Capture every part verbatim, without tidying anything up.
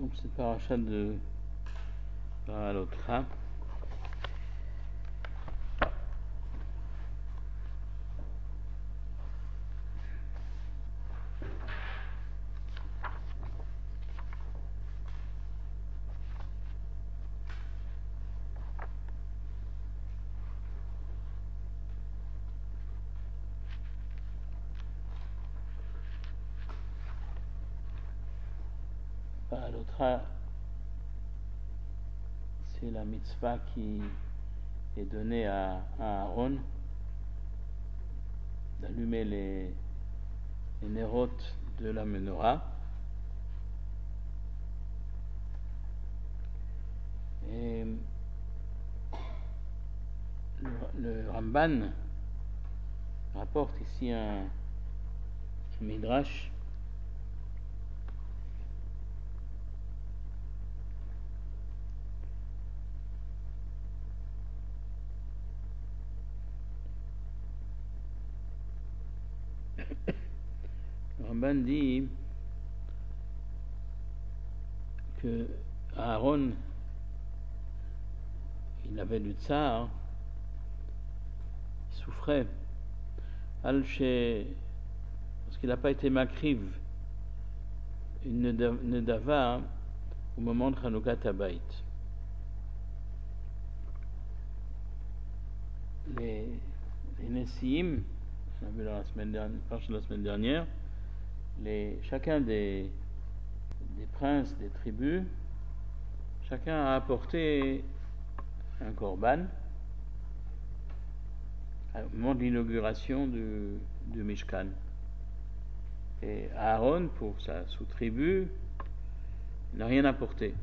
Donc cette paracha de Ba'alotra. Ba'alotra, c'est la mitzvah qui est donnée à, à Aaron d'allumer les, les nérotes de la menorah. Et le, le Ramban rapporte ici un, un midrash le Ramban dit que Aaron, il avait du tsar, il souffrait, al chez, parce qu'il n'a pas été makriv une nedava au moment de Chanoukat Habayit. Les, les Nessiim, on a vu dans la semaine dernière, la semaine dernière, les, chacun des, des princes des tribus, chacun a apporté un korban au moment de l'inauguration du, du Mishkan. Et Aaron, pour sa sous-tribu, n'a rien apporté.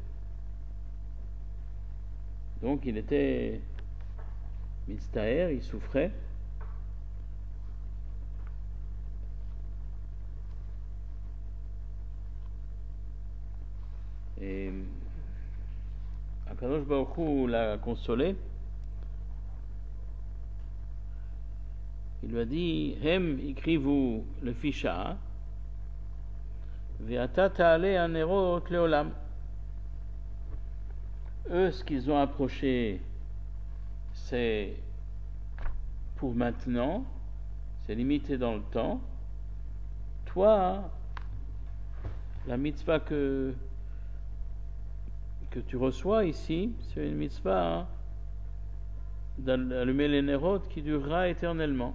Donc il était mitztaher, il souffrait. Et Akadosh Baruch Hu l'a consolé. Il lui a dit: Hem ikrivu le fisha, ve'ata ta'ale anerot leolam. Eux, ce qu'ils ont approché, c'est pour maintenant, c'est limité dans le temps. Toi, la mitzvah que que tu reçois ici, c'est une mitzvah hein, d'allumer les nérotes qui durera éternellement.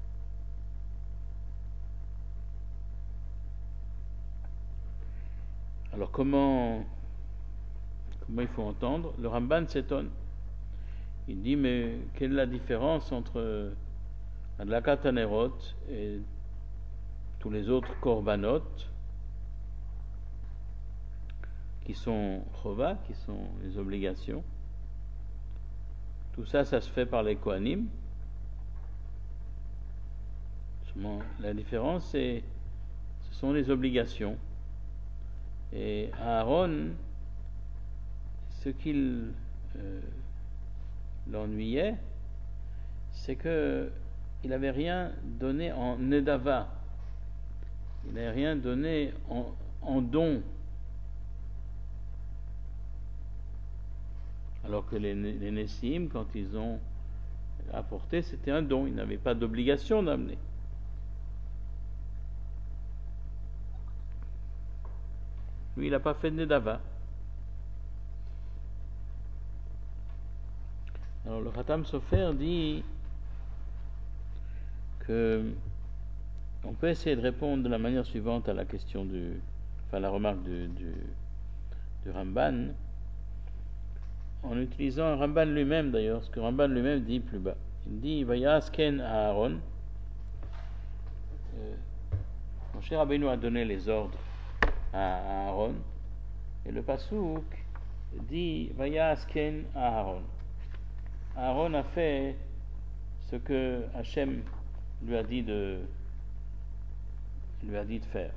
Alors comment comment il faut entendre? Le Ramban s'étonne. Il dit: mais quelle est la différence entre Adlakat HaNerot et tous les autres korbanot qui sont chova, qui sont les obligations? Tout ça, ça se fait par les kohanim. La différence, c'est ce sont les obligations. Et Aaron, ce qu'il euh, l'ennuyait, c'est que il n'avait rien donné en nedava, il n'avait rien donné en, en don, alors que les, les Nessim, quand ils ont apporté, c'était un don, ils n'avaient pas d'obligation d'amener. Lui, il n'a pas fait de nedava. Alors le Khatam Sofer dit que on peut essayer de répondre de la manière suivante à la question du, enfin la remarque du, du, du Ramban, en utilisant un Ramban lui-même d'ailleurs, ce que Ramban lui-même dit plus bas. Il dit: Vayasken à Aaron. Euh, Moshe Rabbeinu a donné les ordres à Aaron, et le Pasuk dit: Vayasken à Aaron. Aaron a fait ce que Hachem lui a dit de lui a dit de faire.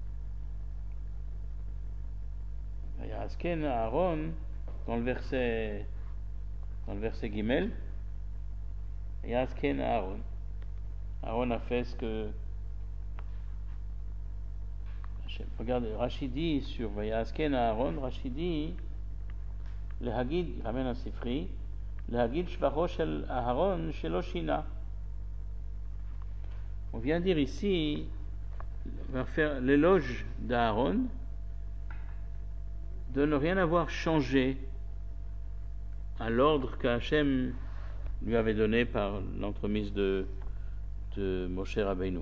Vayasken à Aaron, dans le verset dans le verset Gimel, Vayasken à Aaron. Aaron a fait ce que Regardez, Rashi dit sur Vayasken Aaron, Rashi dit, le Hagid, il ramène un Sifri, le Hagid Shvaro shel Aaron shelo shina. On vient dire ici, on va faire l'éloge d'Aaron, de ne rien avoir changé à l'ordre qu'Hachem lui avait donné par l'entremise de, de Moshe Rabbeinu.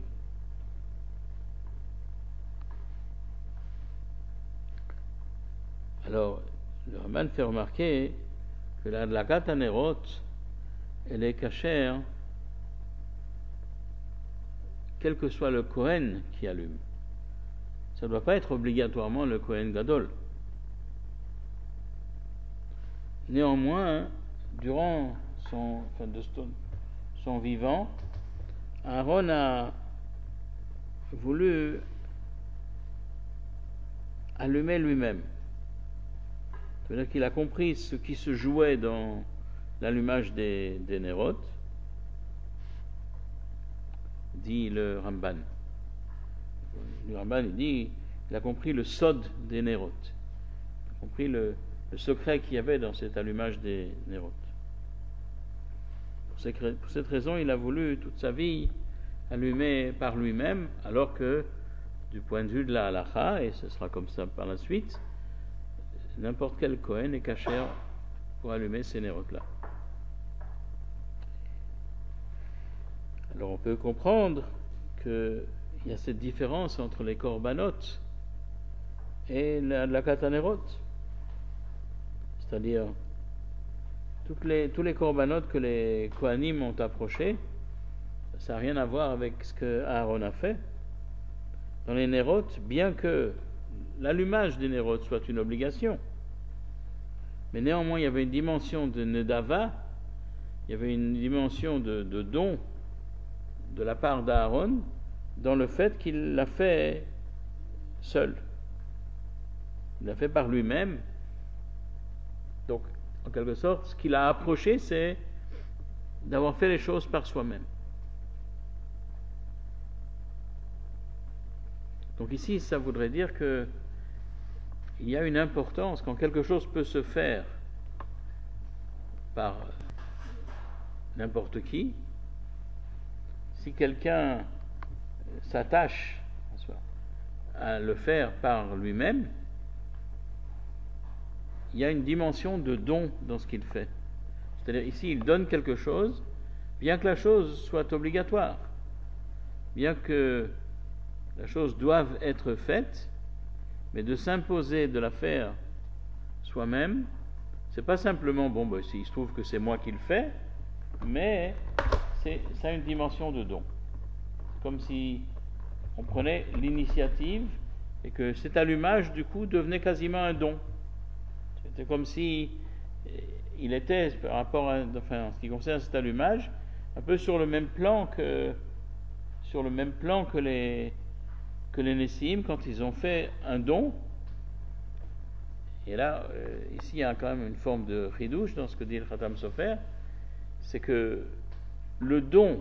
Alors, le Raman fait remarquer que la Dlakat Hanerot, elle est cachère, quel que soit le Kohen qui allume. Ça ne doit pas être obligatoirement le Kohen Gadol. Néanmoins, durant son, enfin de son, son vivant, Aaron a voulu allumer lui-même. C'est-à-dire qu'il a compris ce qui se jouait dans l'allumage des, des nérotes, dit le Ramban. Le Ramban, il dit il a compris le sod des nérotes. Il a compris le, le secret qu'il y avait dans cet allumage des nérotes. Pour, ces, pour cette raison, il a voulu toute sa vie allumer par lui-même, alors que, du point de vue de la halacha, et ce sera comme ça par la suite, n'importe quel Kohen est kasher pour allumer ces nérotes-là. Alors on peut comprendre qu'il y a cette différence entre les korbanot et la, la katanérot. C'est-à-dire, toutes les, tous les korbanot que les Kohanim ont approchés, ça n'a rien à voir avec ce que Aaron a fait. Dans les nérotes, bien que l'allumage des nérotes soit une obligation, mais néanmoins il y avait une dimension de nedava, il y avait une dimension de, de don de la part d'Aaron dans le fait qu'il l'a fait seul. Il l'a fait par lui-même. Donc, en quelque sorte, ce qu'il a approché, c'est d'avoir fait les choses par soi-même. Donc ici, ça voudrait dire que il y a une importance quand quelque chose peut se faire par n'importe qui. Si quelqu'un s'attache à le faire par lui-même, il y a une dimension de don dans ce qu'il fait. C'est-à-dire ici, il donne quelque chose, bien que la chose soit obligatoire, bien que la chose doive être faite, mais de s'imposer de la faire soi-même, c'est pas simplement, bon, ben, s'il se trouve que c'est moi qui le fais, mais c'est, ça a une dimension de don. C'est comme si on prenait l'initiative et que cet allumage, du coup, devenait quasiment un don. C'était comme si il était, par rapport à, enfin, en ce qui concerne cet allumage, un peu sur le même plan que, sur le même plan que les que les Nessim, quand ils ont fait un don. Et là, euh, ici, il y a quand même une forme de chidouche dans ce que dit le Khatam Sofer, c'est que le don,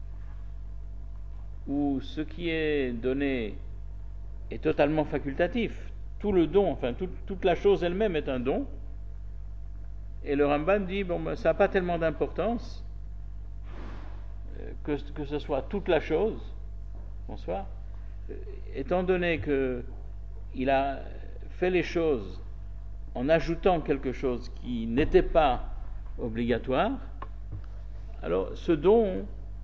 ou ce qui est donné, est totalement facultatif. Tout le don, enfin, tout, toute la chose elle-même est un don. Et le Ramban dit, bon, ben, ça n'a pas tellement d'importance euh, que, que ce soit toute la chose. Bonsoir. Étant donné qu'il a fait les choses en ajoutant quelque chose qui n'était pas obligatoire, alors ce don,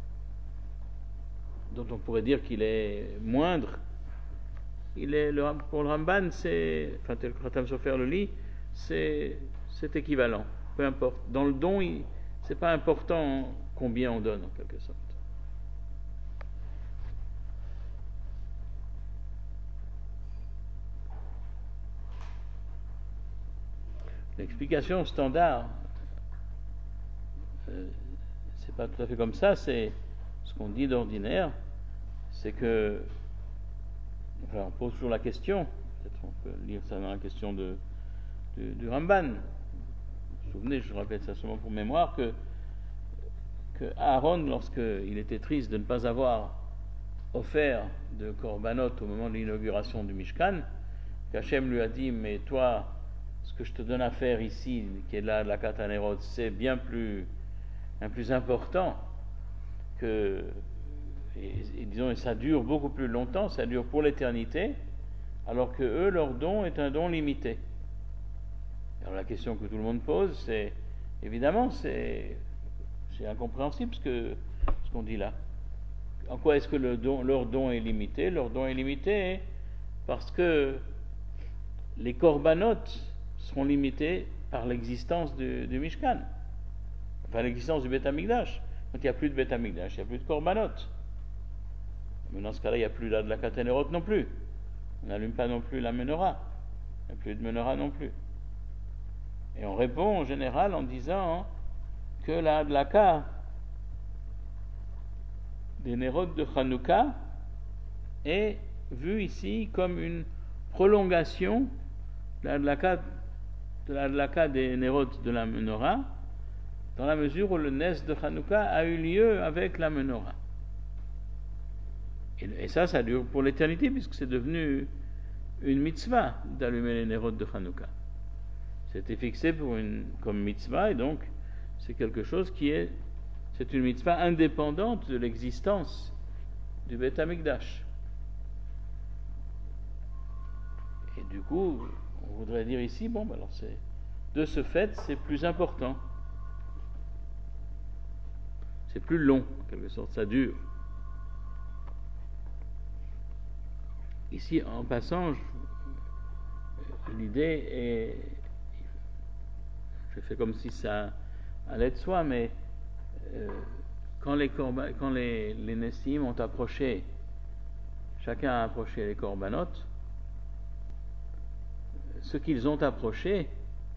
dont on pourrait dire qu'il est moindre, il est, le, pour le Ramban, c'est, enfin tel que Khatam Sofer le lit, c'est, c'est équivalent, peu importe. Dans le don, il, c'est pas important combien on donne en quelque sorte. L'explication standard, euh, c'est pas tout à fait comme ça, c'est ce qu'on dit d'ordinaire, c'est que, enfin, on pose toujours la question, peut-être on peut lire ça dans la question de, de, du Ramban. Vous vous souvenez, je répète ça seulement pour mémoire, que, que Aaron, lorsqu'il était triste de ne pas avoir offert de korbanot au moment de l'inauguration du Mishkan, qu'Hachem lui a dit, mais toi, ce que je te donne à faire ici, qui est là de la Katanerot, c'est bien plus, bien plus important que, et, et disons, et ça dure beaucoup plus longtemps, ça dure pour l'éternité, alors que eux, leur don est un don limité. Alors la question que tout le monde pose, c'est, évidemment, c'est, c'est incompréhensible ce, que, ce qu'on dit là. En quoi est-ce que le don, leur don est limité? Leur don est limité parce que les korbanot seront limités par l'existence du, du Mishkan, enfin l'existence du Beth Amikdash. Donc il n'y a plus de Beth Amikdash, il n'y a plus de korbanot. Mais dans ce cas-là, il n'y a plus là de la Katanerot non plus. On n'allume pas non plus la menorah. Il n'y a plus de menorah non plus. Et on répond en général en disant que la Hadlaka des Nerot de Hanouka est vue ici comme une prolongation de la Hadlaka, de la Hadlaka des Nerot de la menorah, dans la mesure où le Nes de Hanouka a eu lieu avec la menorah. Et, et ça, ça dure pour l'éternité, puisque c'est devenu une mitzvah d'allumer les Nerot de Hanouka. C'était fixé pour une, comme mitzvah, et donc c'est quelque chose qui est, c'est une mitzvah indépendante de l'existence du Beth Amikdash. Et du coup, on voudrait dire ici, bon, ben alors c'est, de ce fait, c'est plus important. C'est plus long, en quelque sorte, ça dure. Ici, en passant, je, l'idée est, je fais comme si ça allait de soi, mais euh, quand les korban, quand les, les Nessim ont approché, chacun a approché les korbanot, ce qu'ils ont approché,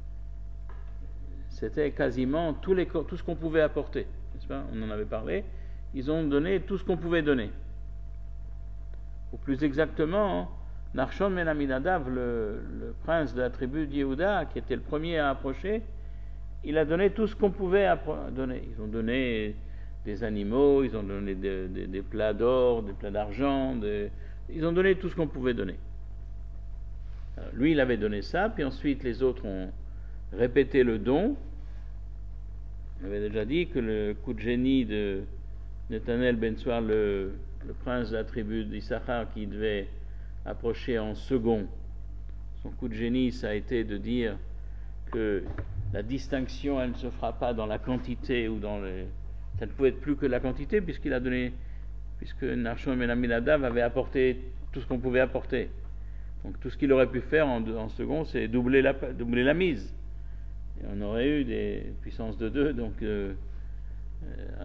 c'était quasiment tous les, tout ce qu'on pouvait apporter, n'est-ce pas? On en avait parlé. Ils ont donné tout ce qu'on pouvait donner. Ou plus exactement, Nachshon ben Aminadav, le, le prince de la tribu d'Yehuda, qui était le premier à approcher, il a donné tout ce qu'on pouvait appro- donner. Ils ont donné des animaux, ils ont donné des, des, des plats d'or, des plats d'argent, des, ils ont donné tout ce qu'on pouvait donner. Alors, lui, il avait donné ça, puis ensuite les autres ont répété le don. On avait déjà dit que le coup de génie de Nethanel ben Tsuar, le, le prince de la tribu d'Issachar, qui devait approcher en second, son coup de génie, ça a été de dire que la distinction, elle ne se fera pas dans la quantité ou dans le... Ça ne pouvait être plus que la quantité, puisqu'il a donné, puisque Nachshon ben Aminadav avait apporté tout ce qu'on pouvait apporter. Donc tout ce qu'il aurait pu faire en, en second, c'est doubler la, doubler la mise. Et on aurait eu des puissances de deux, donc euh, euh,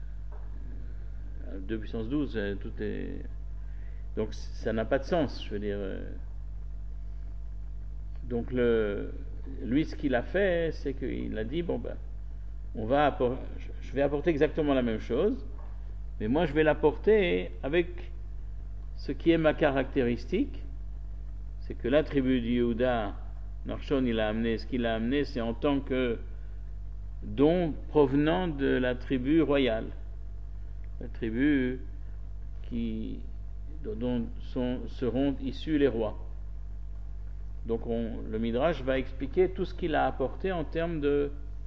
deux puissance douze, euh, tout est... Donc ça n'a pas de sens, je veux dire. Euh, donc le... lui, ce qu'il a fait, c'est qu'il a dit, bon ben, on va appor- je vais apporter exactement la même chose, mais moi je vais l'apporter avec ce qui est ma caractéristique, c'est que la tribu du Yehuda, Nachshon, il a amené, ce qu'il a amené, c'est en tant que don provenant de la tribu royale, la tribu qui, dont sont, seront issus les rois. Donc on, le Midrash va expliquer tout ce qu'il a apporté en termes de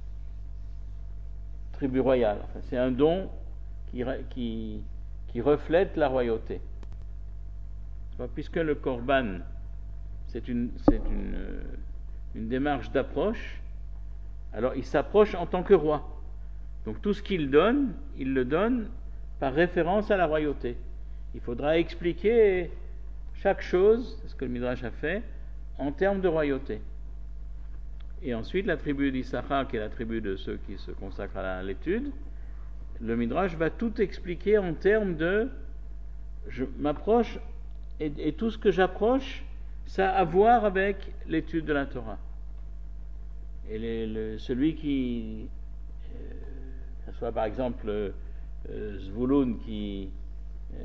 tribu royale. Enfin, c'est un don qui, qui, qui reflète la royauté. Puisque le korban, c'est une, c'est une, une démarche d'approche, alors il s'approche en tant que roi. Donc tout ce qu'il donne, il le donne par référence à la royauté. Il faudra expliquer chaque chose, c'est ce que le Midrash a fait, en termes de royauté. Et ensuite, la tribu d'Issachar, qui est la tribu de ceux qui se consacrent à l'étude, le Midrash va tout expliquer en termes de je m'approche, et, et tout ce que j'approche, ça a à voir avec l'étude de la Torah. Et les, le, celui qui, euh, que ce soit par exemple euh, Zvouloun qui, euh,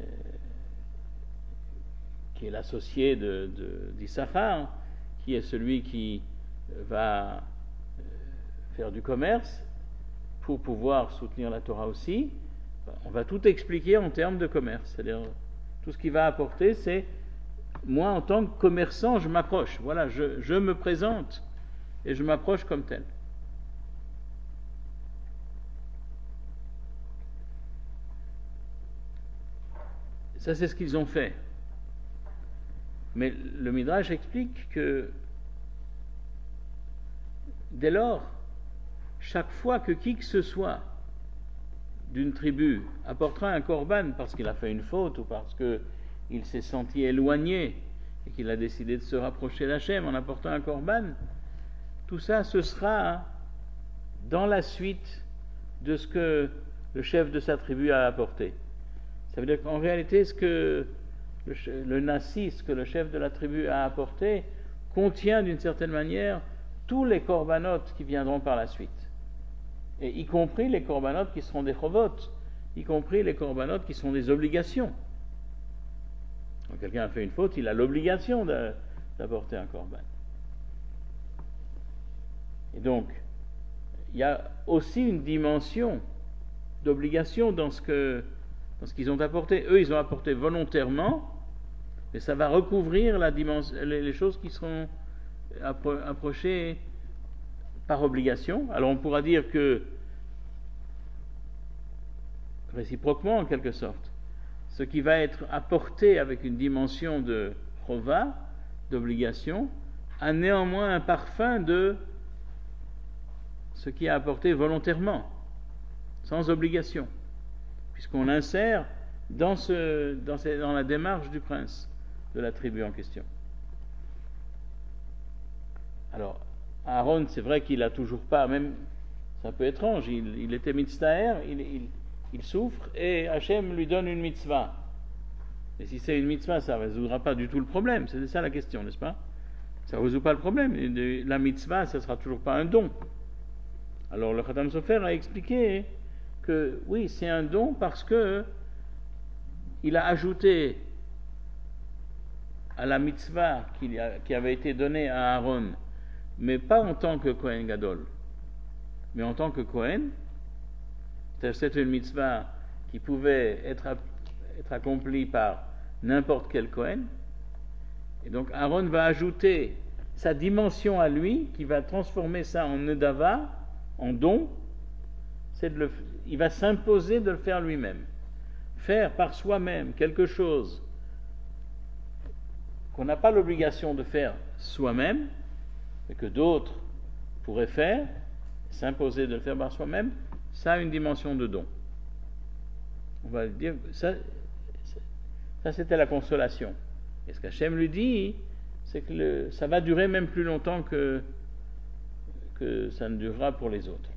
qui est l'associé de, de, d'Issachar, qui est celui qui va euh, faire du commerce pour pouvoir soutenir la Torah aussi, on va tout expliquer en termes de commerce. C'est-à-dire, Tout ce qu'il va apporter, c'est moi en tant que commerçant, je m'approche. Voilà, je, je me présente et je m'approche comme tel. Ça, c'est ce qu'ils ont fait. Mais le Midrash explique que dès lors, chaque fois que qui que ce soit d'une tribu apportera un korban parce qu'il a fait une faute ou parce qu'il s'est senti éloigné et qu'il a décidé de se rapprocher d'Hachem en apportant un korban, tout ça, ce sera dans la suite de ce que le chef de sa tribu a apporté. Ça veut dire qu'en réalité, ce que le, le nasi, ce que le chef de la tribu a apporté, contient d'une certaine manière tous les corbanotes qui viendront par la suite. Et y compris les corbanotes qui seront des chovot, y compris les corbanotes qui sont des obligations. Quand quelqu'un a fait une faute, il a l'obligation de, d'apporter un korban. Et donc, il y a aussi une dimension d'obligation dans ce que dans ce qu'ils ont apporté. Eux, ils ont apporté volontairement, mais ça va recouvrir la dimension, les, les choses qui seront appro- approchées par obligation. Alors on pourra dire que, réciproquement en quelque sorte, ce qui va être apporté avec une dimension de chova, d'obligation, a néanmoins un parfum de ce qui est apporté volontairement, sans obligation, puisqu'on l'insère dans, ce, dans, ce, dans la démarche du prince de la tribu en question. Alors, Aaron, c'est vrai qu'il a toujours pas, même, c'est un peu étrange, il, il était mitzvah, il, il, il souffre, et Hachem lui donne une mitzvah. Et si c'est une mitzvah, ça ne résoudra pas du tout le problème, c'est ça la question, n'est-ce pas? Ça ne résout pas le problème. La mitzvah, ça ne sera toujours pas un don. Alors le Khatam Sofer a expliqué que oui, c'est un don parce que il a ajouté à la mitzvah qui, a, qui avait été donnée à Aaron, mais pas en tant que Kohen Gadol, mais en tant que Kohen. C'était une mitzvah qui pouvait être, être accomplie par n'importe quel Kohen. Et donc Aaron va ajouter sa dimension à lui, qui va transformer ça en nedava, en don. C'est de le, il va s'imposer de le faire lui-même. Faire par soi-même quelque chose qu'on n'a pas l'obligation de faire soi-même, mais que d'autres pourraient faire, s'imposer de le faire par soi-même, ça a une dimension de don. On va dire, ça, ça c'était la consolation. Et ce qu'Hachem lui dit, c'est que le, ça va durer même plus longtemps que, que ça ne durera pour les autres.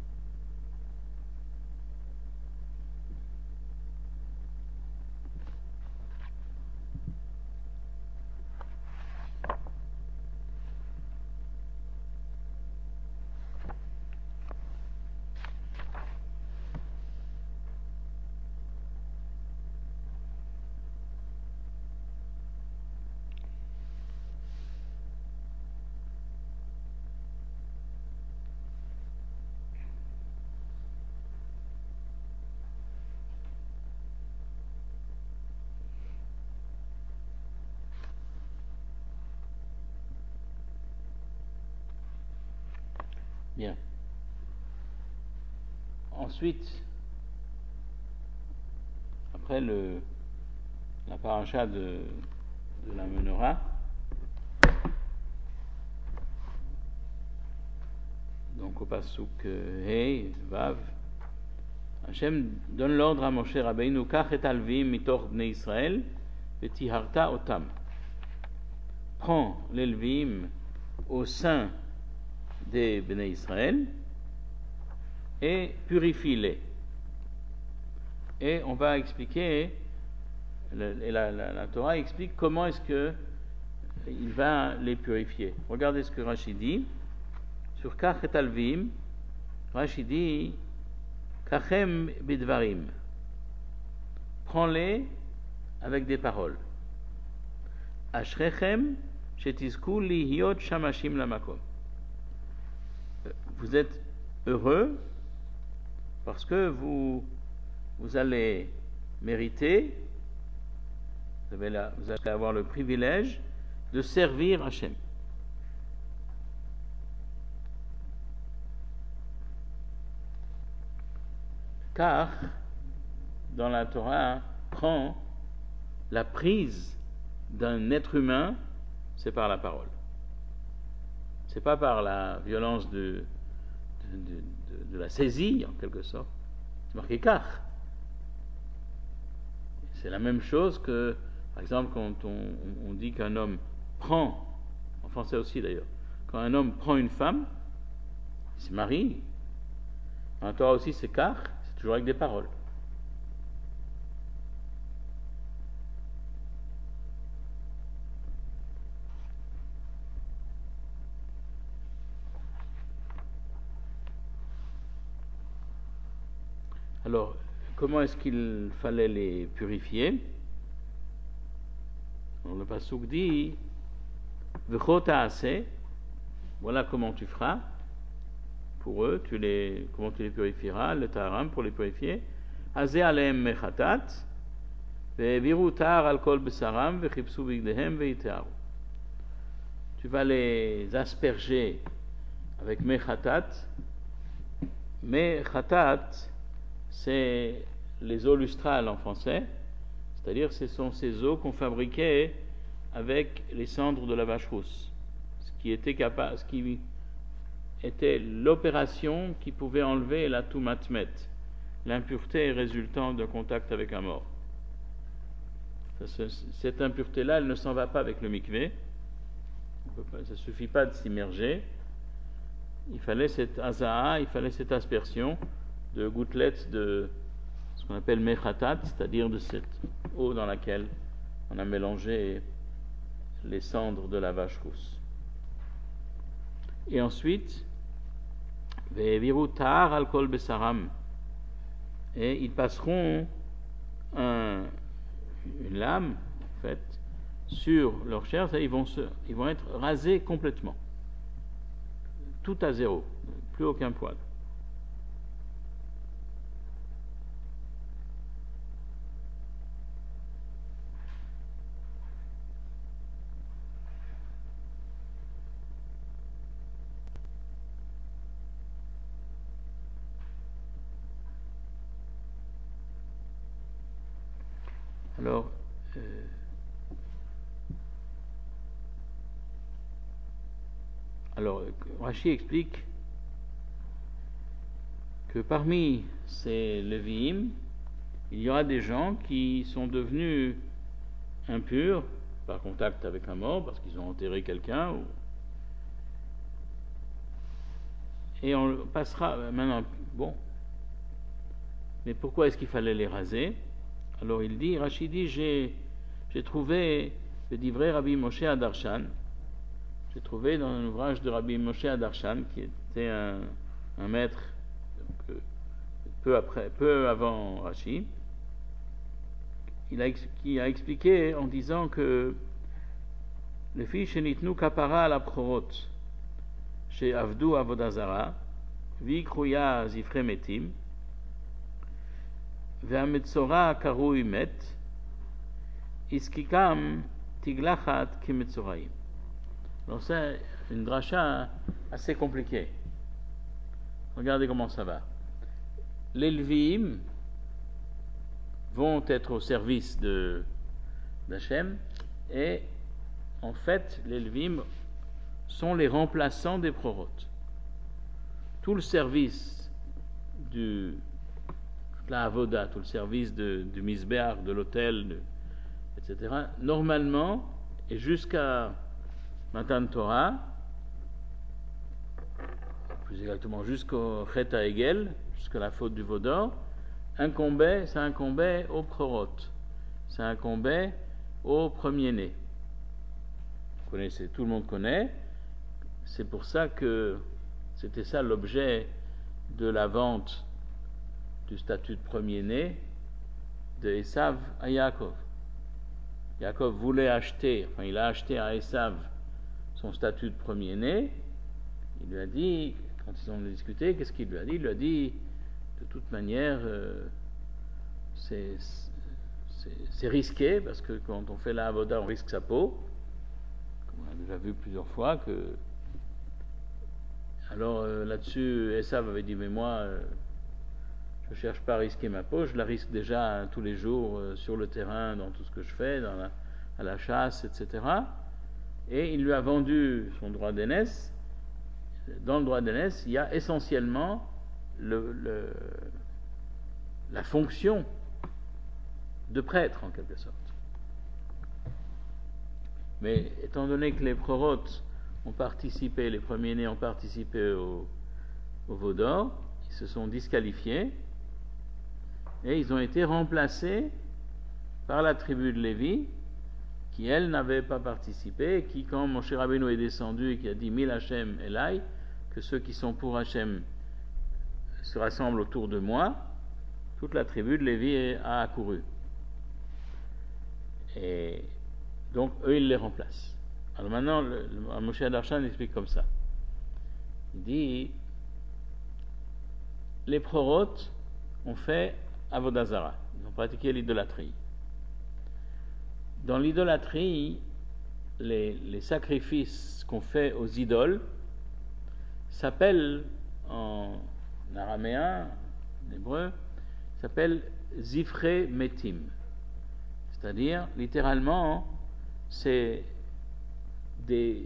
Bien. Ensuite, après le, la paracha de, de la menorah, donc au pasuk Hey, Vav, Hachem donne l'ordre à Moshe Rabbeinu, Kach et alvim mitoch bnei Israël, vetiharta otam. Prends les levim au sein des Bnei Israël et purifie-les. Et on va expliquer, et la, la, la Torah explique comment est-ce que il va les purifier. Regardez ce que Rashi dit sur Kach et Alvim. Rashi dit Kachem bidvarim, prends-les avec des paroles. Ashrechem shetizku lihiot shamashim lamakom. Vous êtes heureux parce que vous, vous allez mériter vous, avez la, vous allez avoir le privilège de servir Hachem. Car, dans la Torah, prend la prise d'un être humain, c'est par la parole. C'est pas par la violence de, de, de, de, de la saisie, en quelque sorte. C'est marqué car. C'est la même chose que, par exemple, quand on, on dit qu'un homme prend, en français aussi d'ailleurs, quand un homme prend une femme, il se marie. En Torah aussi, c'est car, c'est toujours avec des paroles. Alors, comment est-ce qu'il fallait les purifier? Alors, le pasuk dit V'cho ta'aseh, voilà comment tu feras pour eux, tu les, comment tu les purifieras, le taharam pour les purifier. Azeh alehem mechatat, ve'viru tahar al kol besaram, ve'chipsu bigdehem ve'iteharu. Tu vas les asperger avec mechatat. Mechatat, c'est les eaux lustrales en français, c'est-à-dire ce sont ces eaux qu'on fabriquait avec les cendres de la vache rousse, ce qui était capable, ce qui était l'opération qui pouvait enlever la toumatmet, l'impureté résultant d'un contact avec un mort. Ça, cette impureté-là, elle ne s'en va pas avec le mikvé, ça ne suffit pas de s'immerger, il fallait cette azaa, il fallait cette aspersion de gouttelettes de ce qu'on appelle mechatat, c'est-à-dire de cette eau dans laquelle on a mélangé les cendres de la vache rousse. Et ensuite, ve'viru tahar al kol besaram, et ils passeront un, une lame, en fait, sur leur chair, ils vont, se, ils vont être rasés complètement, tout à zéro, plus aucun poil. Alors, euh, alors, Rashi explique que parmi ces Lévi'im, il y aura des gens qui sont devenus impurs par contact avec un mort, parce qu'ils ont enterré quelqu'un, ou... et on passera maintenant, bon, mais pourquoi est-ce qu'il fallait les raser? Alors il dit, Rashi dit, j'ai, j'ai trouvé le divrei Rabbi Moshe Adarshan, j'ai trouvé dans un ouvrage de Rabbi Moshe Adarshan, qui était un, un maître, donc, peu, après, peu avant Rashi, il a, qui a expliqué en disant que les filles shenitnu kapara la prorot, chez Avdu Avodazara, vikruya zifre metim, והמצורע קרוי מת, עסקיקם תגלחת כמצורעים. Alors c'est une dracha assez compliquée. Regardez comment ça va. Les Lévi'im vont être au service de d'Hachem, et en fait les Lévi'im sont les remplaçants des prorotes. Tout le service du la avoda, tout le service de, du misbéach, de l'autel, et cetera, normalement, et jusqu'à Matan Torah, plus exactement jusqu'au Chet HaEgel, jusqu'à la faute du Vaudor, incombait, ça incombait au prorot, ça incombait au premier-né. Vous connaissez, tout le monde connaît, c'est pour ça que c'était ça l'objet de la vente du statut de premier-né de Esav à Yaakov. Yaakov voulait acheter, enfin il a acheté à Esav son statut de premier-né. Il lui a dit, quand ils ont discuté, qu'est-ce qu'il lui a dit? Il lui a dit, de toute manière, euh, c'est, c'est, c'est risqué, parce que quand on fait la avoda, on risque sa peau, comme on a déjà vu plusieurs fois. Que alors euh, là-dessus, Esav avait dit, mais moi, euh, je ne cherche pas à risquer ma peau, je la risque déjà hein, tous les jours euh, sur le terrain, dans tout ce que je fais, dans la, à la chasse, et cetera. Et il lui a vendu son droit d'aînesse. Dans le droit d'aînesse, il y a essentiellement le, le, la fonction de prêtre, en quelque sorte. Mais étant donné que les prorotes ont participé, les premiers-nés ont participé au, au veau d'or, ils se sont disqualifiés et ils ont été remplacés par la tribu de Lévi, qui elle n'avait pas participé, et qui, quand Moshe Rabbeinu est descendu et qui a dit Mil Hashem Elai, que ceux qui sont pour Hashem se rassemblent autour de moi, toute la tribu de Lévi a accouru. Et donc eux ils les remplacent. Alors maintenant, le, le, Moshe Darshan explique comme ça. Il dit les prorotes ont fait Avodah Zara, ils ont pratiqué l'idolâtrie. Dans l'idolâtrie, les, les sacrifices qu'on fait aux idoles s'appellent en araméen, en hébreu, s'appellent Zifre Metim. C'est-à-dire, littéralement, c'est des,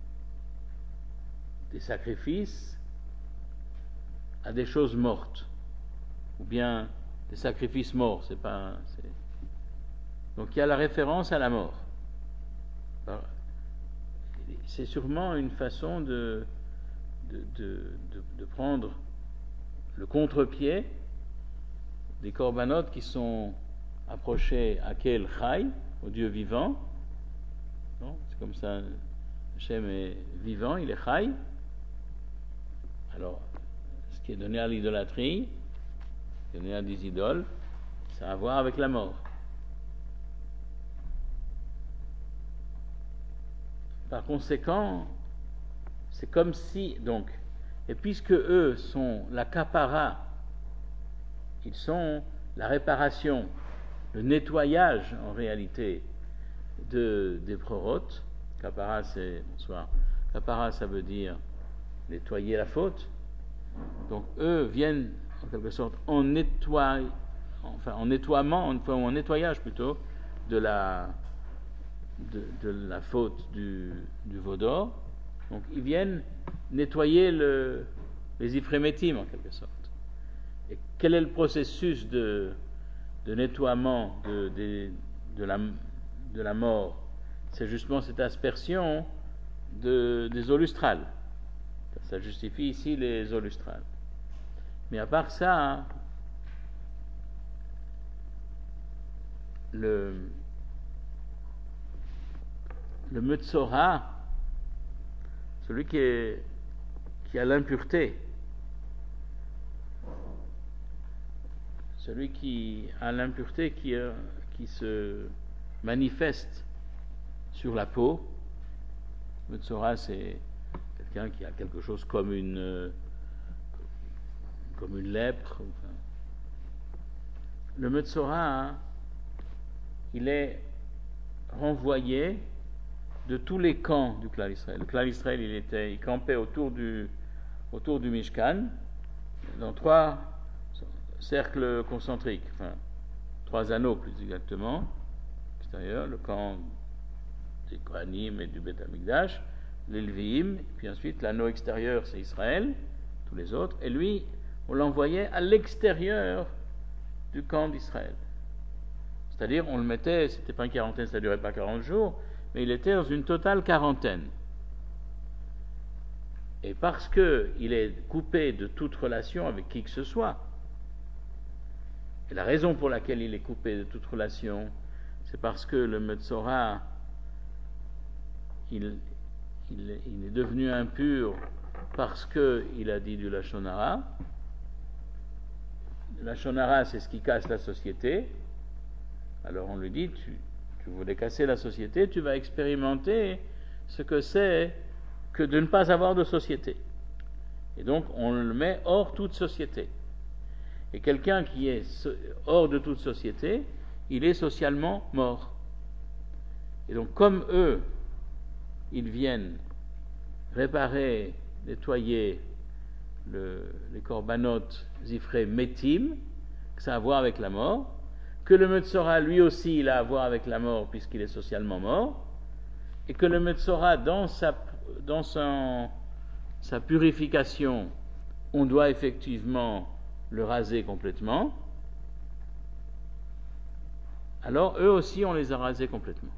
des sacrifices à des choses mortes, ou bien des sacrifices morts. C'est pas, c'est... Donc il y a la référence à la mort. Alors, c'est sûrement une façon de, de, de, de, de prendre le contre-pied des corbanotes qui sont approchés à Kel Chai, au Dieu vivant. Non, c'est comme ça, Hachem est vivant, il est Chai. Alors, ce qui est donné à l'idolâtrie, donné à des idoles, ça a à voir avec la mort. Par conséquent, c'est comme si, donc, et puisque eux sont la kapara, ils sont la réparation, le nettoyage en réalité de, des prorotes. Kapara, c'est, bonsoir, kapara ça veut dire nettoyer la faute. Donc eux viennent en quelque sorte en nettoie, enfin en nettoiement, enfin en nettoyage plutôt de la de, de la faute du, du veau d'or. Donc ils viennent nettoyer le, les ifrémétim en quelque sorte. Et quel est le processus de, de nettoiement de, de, de, la, de la mort? C'est justement cette aspersion de, des eaux lustrales. Ça justifie ici les eaux lustrales. Mais à part ça, le, le Metzora, celui qui, est, qui a l'impureté, celui qui a l'impureté qui, euh, qui se manifeste sur la peau, Metzora, c'est quelqu'un qui a quelque chose comme une euh, comme une lèpre. Enfin. Le Metzora, hein, il est renvoyé de tous les camps du clan Israël. Le clan Israël, il était, il campait autour du autour du Mishkan, dans trois cercles concentriques, enfin trois anneaux plus exactement, extérieur, le camp des Kohanim et du Beth Amikdash, les Lévi'im, puis ensuite l'anneau extérieur c'est Israël, tous les autres, et lui on l'envoyait à l'extérieur du camp d'Israël. C'est-à-dire on le mettait, c'était pas une quarantaine, ça ne durait pas quarante jours, mais il était dans une totale quarantaine. Et parce qu'il est coupé de toute relation avec qui que ce soit, et la raison pour laquelle il est coupé de toute relation, c'est parce que le Metzora, il, il, il est devenu impur parce qu'il a dit du Lashon Hara. Le Lashon Hara, c'est ce qui casse la société. Alors on lui dit, tu, tu voulais casser la société, tu vas expérimenter ce que c'est que de ne pas avoir de société. Et donc on le met hors toute société. Et quelqu'un qui est hors de toute société, il est socialement mort. Et donc comme eux, ils viennent réparer, nettoyer le, les korbanot zifré metim, que ça a à voir avec la mort, que le Metzora lui aussi il a à voir avec la mort puisqu'il est socialement mort, et que le Metzora dans sa, dans son, sa purification, on doit effectivement le raser complètement, alors eux aussi on les a rasés complètement.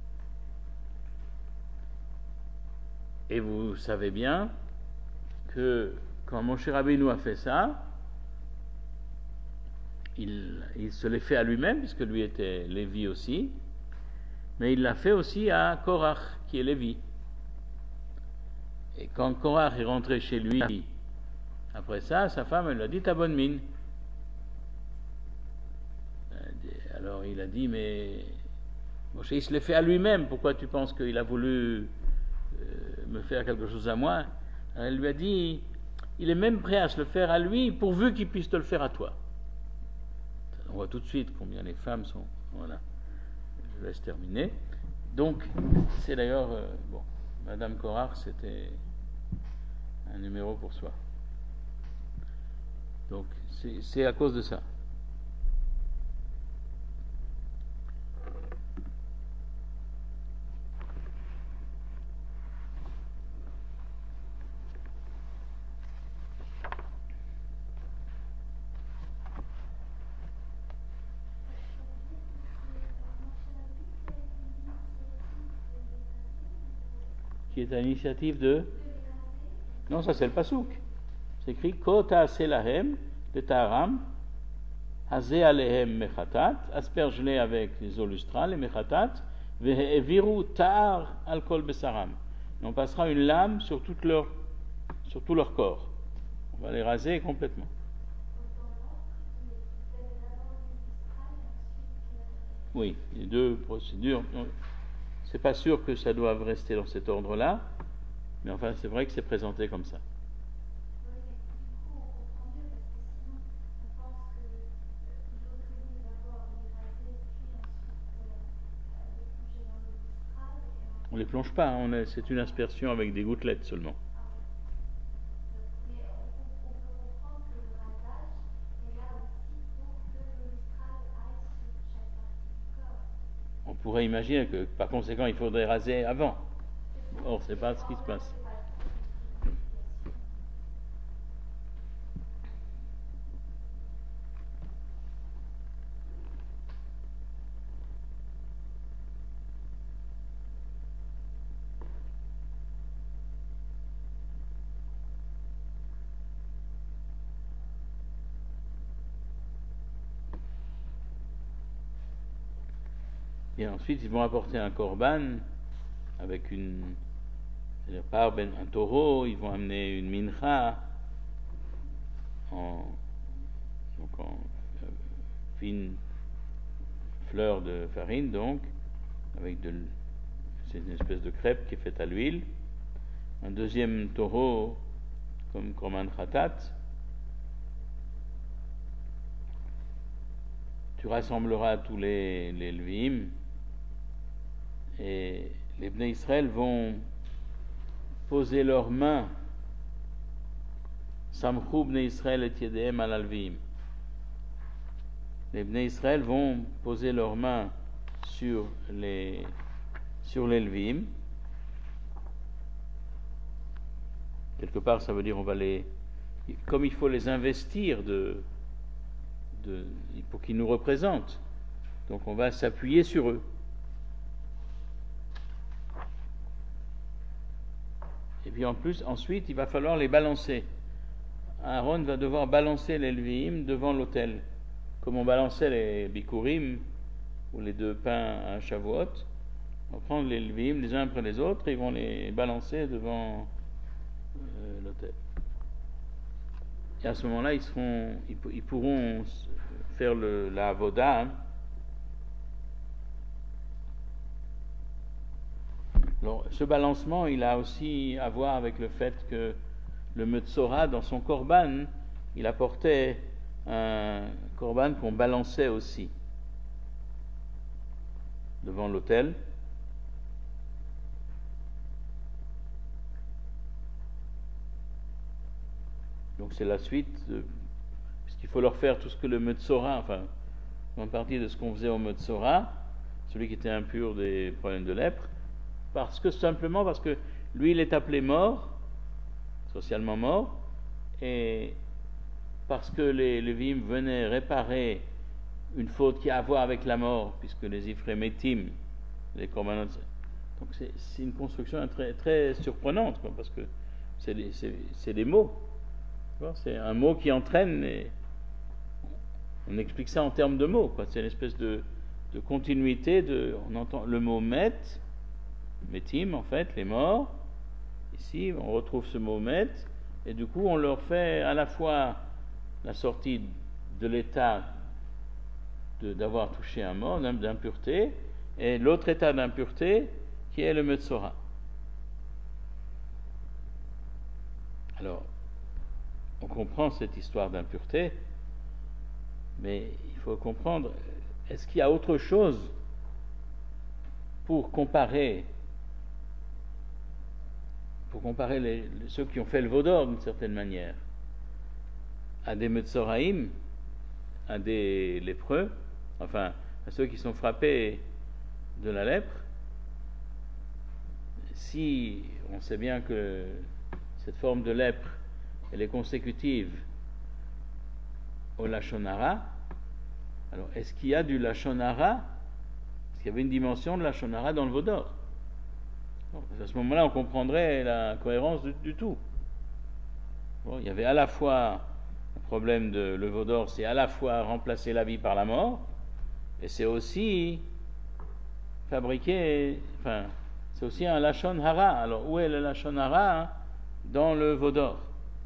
Et vous savez bien que quand Moshe Rabbeinu a fait ça, il, il se l'est fait à lui-même, puisque lui était Lévi aussi, mais il l'a fait aussi à Korach, qui est Lévi. Et quand Korach est rentré chez lui, après ça, sa femme, elle lui a dit, t'as bonne mine. Alors il a dit, mais Moshe, il se l'est fait à lui-même, pourquoi tu penses qu'il a voulu me faire quelque chose à moi? Alors elle lui a dit, il est même prêt à se le faire à lui pourvu qu'il puisse te le faire à toi. On voit tout de suite combien les femmes sont. Voilà, je laisse terminer. Donc c'est d'ailleurs euh, bon, Madame Korach, c'était un numéro pour soi. Donc c'est, c'est à cause de ça. Qui est à l'initiative de... Non, ça c'est le pasouk. C'est écrit Kota selahem de Taharam, Hazé alehem mechatat, asperge-les avec les eaux lustrales, les mechatat, veheviru tahar al kol besaram. Et on passera une lame sur, toute leur, sur tout leur corps. On va les raser complètement. Oui, les deux procédures. C'est pas sûr que ça doive rester dans cet ordre-là, mais enfin c'est vrai que c'est présenté comme ça. On les plonge pas, hein, on a, c'est une aspersion avec des gouttelettes seulement. On pourrait imaginer que par conséquent il faudrait raser avant. Or c'est pas ce qui se passe. Et ensuite, ils vont apporter un korban avec une, c'est-à-dire par ben, un taureau. Ils vont amener une mincha en, donc en euh, fine fleur de farine, donc avec de, c'est une espèce de crêpe qui est faite à l'huile. Un deuxième taureau comme korban khatat. Tu rassembleras tous les les levim. Et les Bnei Israël vont poser leurs mains, Samchou Bnei Israël et Yedehem al Alvim. Les Bnei Israël vont poser leurs mains sur les sur les Levim. Quelque part, ça veut dire on va les, comme il faut les investir de, de pour qu'ils nous représentent. Donc on va s'appuyer sur eux. Et puis en plus, ensuite, il va falloir les balancer. Aaron va devoir balancer les Levim devant l'autel, comme on balançait les Bikurim ou les deux pains à Shavuot. On va prendre les Levim les uns après les autres et ils vont les balancer devant euh, l'autel. Et à ce moment-là, ils seront, ils, ils pourront faire le, la avoda. Hein. Alors, ce balancement, il a aussi à voir avec le fait que le Metzora, dans son korban, il apportait un korban qu'on balançait aussi. devant l'autel. Donc c'est la suite, euh, puisqu'il faut leur faire tout ce que le Metzora, enfin, en partie de ce qu'on faisait au Metzora, celui qui était impur des problèmes de lèpre, parce que simplement parce que lui il est appelé mort, socialement mort, et parce que les Lévim venaient réparer une faute qui a à voir avec la mort, puisque les Ifrémétim, les Korbanot, donc c'est, c'est une construction très, très surprenante, quoi, parce que c'est des, c'est, c'est des mots. C'est un mot qui entraîne, et on explique ça en termes de mots, quoi. C'est une espèce de, de continuité, de, on entend le mot met, metim en fait, les morts, ici on retrouve ce mot met, et du coup on leur fait à la fois la sortie de l'état de, d'avoir touché un mort, d'impureté, et l'autre état d'impureté qui est le Metzora. Alors, on comprend cette histoire d'impureté, mais il faut comprendre, est-ce qu'il y a autre chose pour comparer pour comparer les, ceux qui ont fait le Vaudor d'une certaine manière à des Metzoraïm, à des lépreux, enfin à ceux qui sont frappés de la lèpre? Si on sait bien que cette forme de lèpre elle est consécutive au Lachon Hara, alors est-ce qu'il y a du Lachon Hara? Est-ce qu'il y avait une dimension de Lachon Hara dans le Vaudor? Bon, à ce moment-là on comprendrait la cohérence du, du tout. Bon, il y avait à la fois le problème de le Vaudor, c'est à la fois remplacer la vie par la mort, et c'est aussi fabriquer, enfin c'est aussi un Lachon Hara. Alors où est le Lachon Hara hein, dans le Vaudor?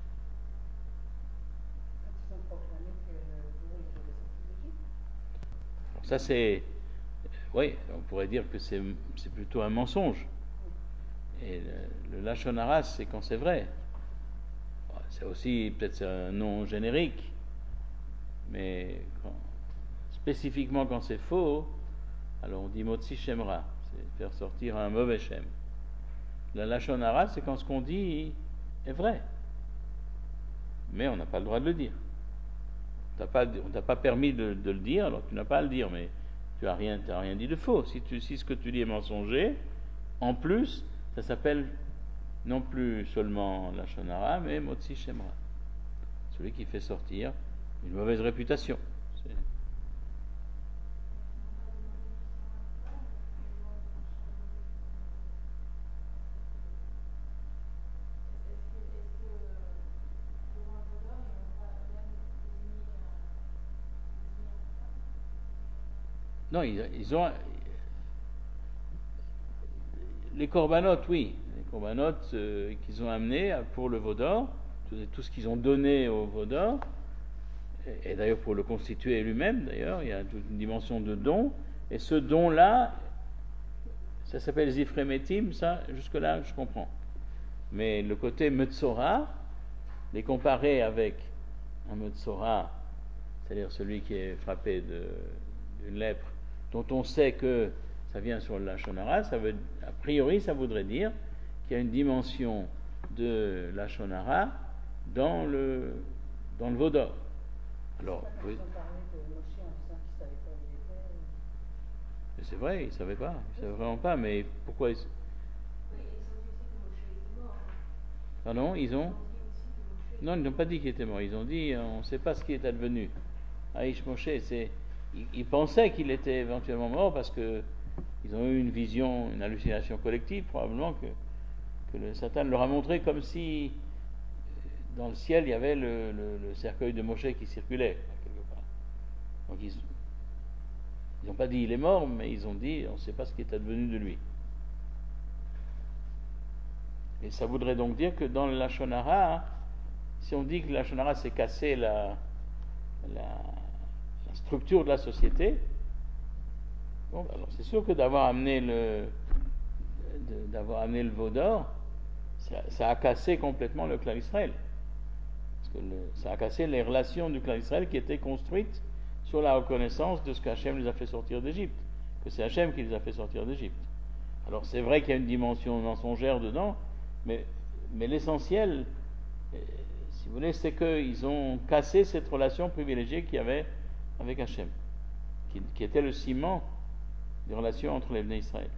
Ça c'est, oui, on pourrait dire que c'est, c'est plutôt un mensonge. Et le, le Lachon Hara, c'est quand c'est vrai. C'est aussi peut-être un nom générique, mais quand, spécifiquement quand c'est faux, alors on dit Motzi Shemra, c'est faire sortir un mauvais Shem. La Lachon Hara, c'est quand ce qu'on dit est vrai, mais on n'a pas le droit de le dire. On t'a pas, on t'a pas permis de, de le dire, alors tu n'as pas à le dire, mais tu n'as rien, tu as rien dit de faux. Si, tu, si ce que tu dis est mensonger, en plus, ça s'appelle non plus seulement Lachon Hara, mais Motzi Shemra, celui qui fait sortir une mauvaise réputation. C'est... Non, ils, ils ont les corbanotes, oui, les corbanotes euh, qu'ils ont amenés pour le Vaudor, tout, tout ce qu'ils ont donné au Vaudor, et, et d'ailleurs pour le constituer lui-même, d'ailleurs, il y a toute une dimension de don, et ce don-là, ça s'appelle Zifremetim, ça, jusque-là, je comprends. Mais le côté Metzora, les comparer avec un Metzora, c'est-à-dire celui qui est frappé de, d'une lèpre, dont on sait que ça vient sur le Lachon Hara, ça veut, a priori ça voudrait dire qu'il y a une dimension de Lachon Hara dans le, dans le Vaudor. Alors, oui. C'est vrai, ils ne savaient pas, ils ne savaient vraiment pas, mais pourquoi ils... Pardon, ils ont... Non, ils n'ont pas dit qu'il était mort, ils ont dit on ne sait pas ce qui est advenu. Aïch Moshe, c'est... Ils, ils pensaient qu'il était éventuellement mort parce que ils ont eu une vision, une hallucination collective, probablement que, que le Satan leur a montré comme si dans le ciel il y avait le, le, le cercueil de Moshe qui circulait quelque part. Donc ils n'ont pas dit il est mort, mais ils ont dit on ne sait pas ce qui est advenu de lui. Et ça voudrait donc dire que dans le Lachon Hara, si on dit que le Lachon Hara c'est casser la, la, la structure de la société, bon, alors c'est sûr que d'avoir amené le de, d'avoir amené le Vaudor, ça, ça a cassé complètement le clan Israël. Parce que le, ça a cassé les relations du clan Israël qui étaient construites sur la reconnaissance de ce qu'Hachem les a fait sortir d'Égypte. que c'est Hachem qui les a fait sortir d'Égypte. Alors c'est vrai qu'il y a une dimension mensongère dedans, mais, mais l'essentiel, si vous voulez, c'est qu'ils ont cassé cette relation privilégiée qu'il y avait avec Hachem, qui, qui était le ciment des relations entre les Bnei Israël.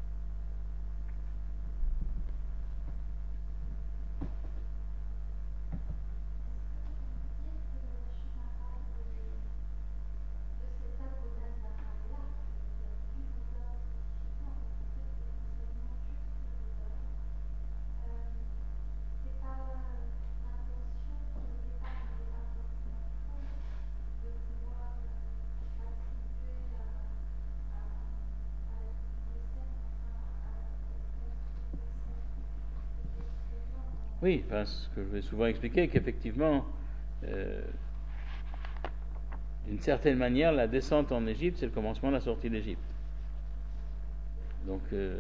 Oui, enfin, ce que je vais souvent expliquer, qu'effectivement, euh, d'une certaine manière, la descente en Égypte, c'est le commencement de la sortie d'Égypte. Donc, euh,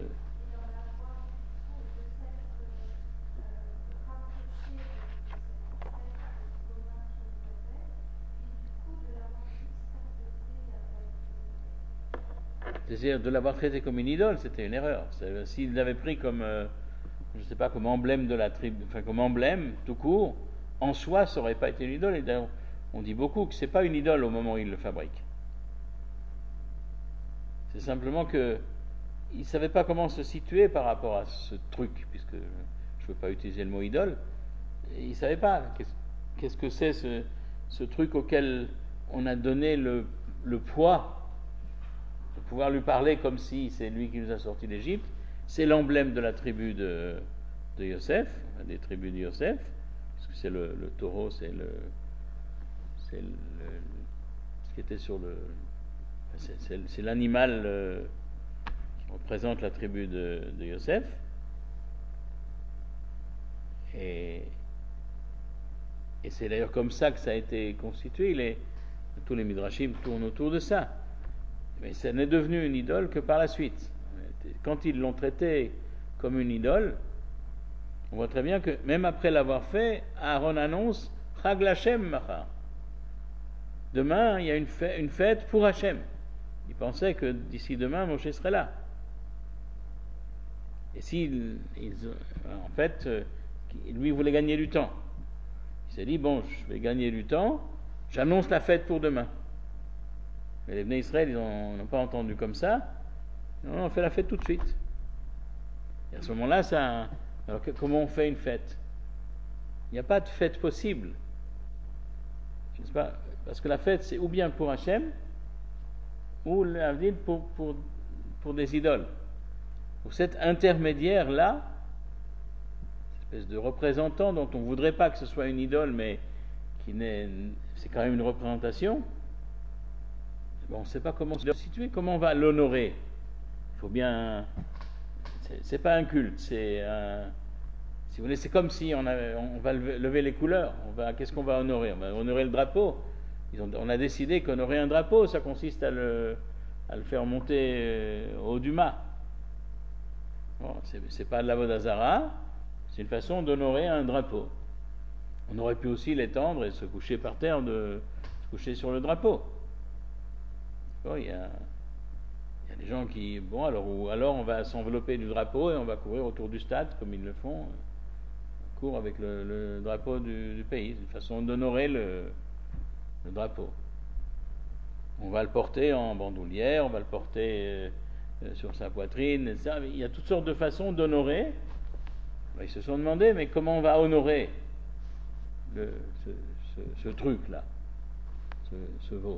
c'est-à-dire de l'avoir traité comme une idole, c'était une erreur. C'est, s'il l'avait pris comme, euh, je ne sais pas, comme emblème de la tribu, enfin comme emblème tout court, en soi, ça n'aurait pas été une idole. Et d'ailleurs, on dit beaucoup que c'est pas une idole au moment où il le fabrique. C'est simplement que il ne savait pas comment se situer par rapport à ce truc, puisque je ne veux pas utiliser le mot idole. Et il ne savait pas qu'est-ce, qu'est-ce que c'est ce, ce truc auquel on a donné le, le poids de pouvoir lui parler comme si c'est lui qui nous a sortis d'Égypte. C'est l'emblème de la tribu de, de Yosef, des tribus de Yosef, parce que c'est le, le taureau, c'est le, c'est le, ce qui était sur le, c'est, c'est, c'est l'animal euh, qui représente la tribu de, de Yosef. Et, et c'est d'ailleurs comme ça que ça a été constitué. Les, tous les midrashim tournent autour de ça. Mais ça n'est devenu une idole que par la suite. Quand ils l'ont traité comme une idole, on voit très bien que même après l'avoir fait, Aaron annonce Chag l'Hashem Machar. Demain, il y a une fête, une fête pour Hachem. Il pensait que d'ici demain, Moshe serait là. Et s'il, il, en fait, lui voulait gagner du temps. Il s'est dit, bon, je vais gagner du temps, j'annonce la fête pour demain. Mais les Bnei Israël, ils n'ont pas entendu comme ça. Non, on fait la fête tout de suite. Et à ce moment-là, ça, alors que, comment on fait une fête? Il n'y a pas de fête possible. Je ne sais pas, parce que la fête, c'est ou bien pour Hachem, ou l'avdil pour, pour, pour des idoles. Pour cet intermédiaire-là, cette espèce de représentant dont on ne voudrait pas que ce soit une idole, mais qui n'est, c'est quand même une représentation. Bon, on ne sait pas comment se situer, comment on va l'honorer. Il faut bien. C'est, c'est pas un culte, c'est un. Si vous voulez, c'est comme si on, avait, on va lever, lever les couleurs. On va, qu'est-ce qu'on va honorer? On va honorer le drapeau. Ils ont, on a décidé qu'honorer un drapeau, ça consiste à le, à le faire monter euh, au du mât. Bon, c'est, c'est pas de la Vodazara, c'est une façon d'honorer un drapeau. On aurait pu aussi l'étendre et se coucher par terre, de, se coucher sur le drapeau. Bon, il y a, il y a des gens qui, bon, alors, ou alors on va s'envelopper du drapeau et on va courir autour du stade, comme ils le font, on court avec le, le drapeau du, du pays. C'est une façon d'honorer le, le drapeau. On va le porter en bandoulière, on va le porter euh, sur sa poitrine, et cetera. Il y a toutes sortes de façons d'honorer. Ils se sont demandé, mais comment on va honorer le, ce, ce, ce truc-là, ce, ce veau?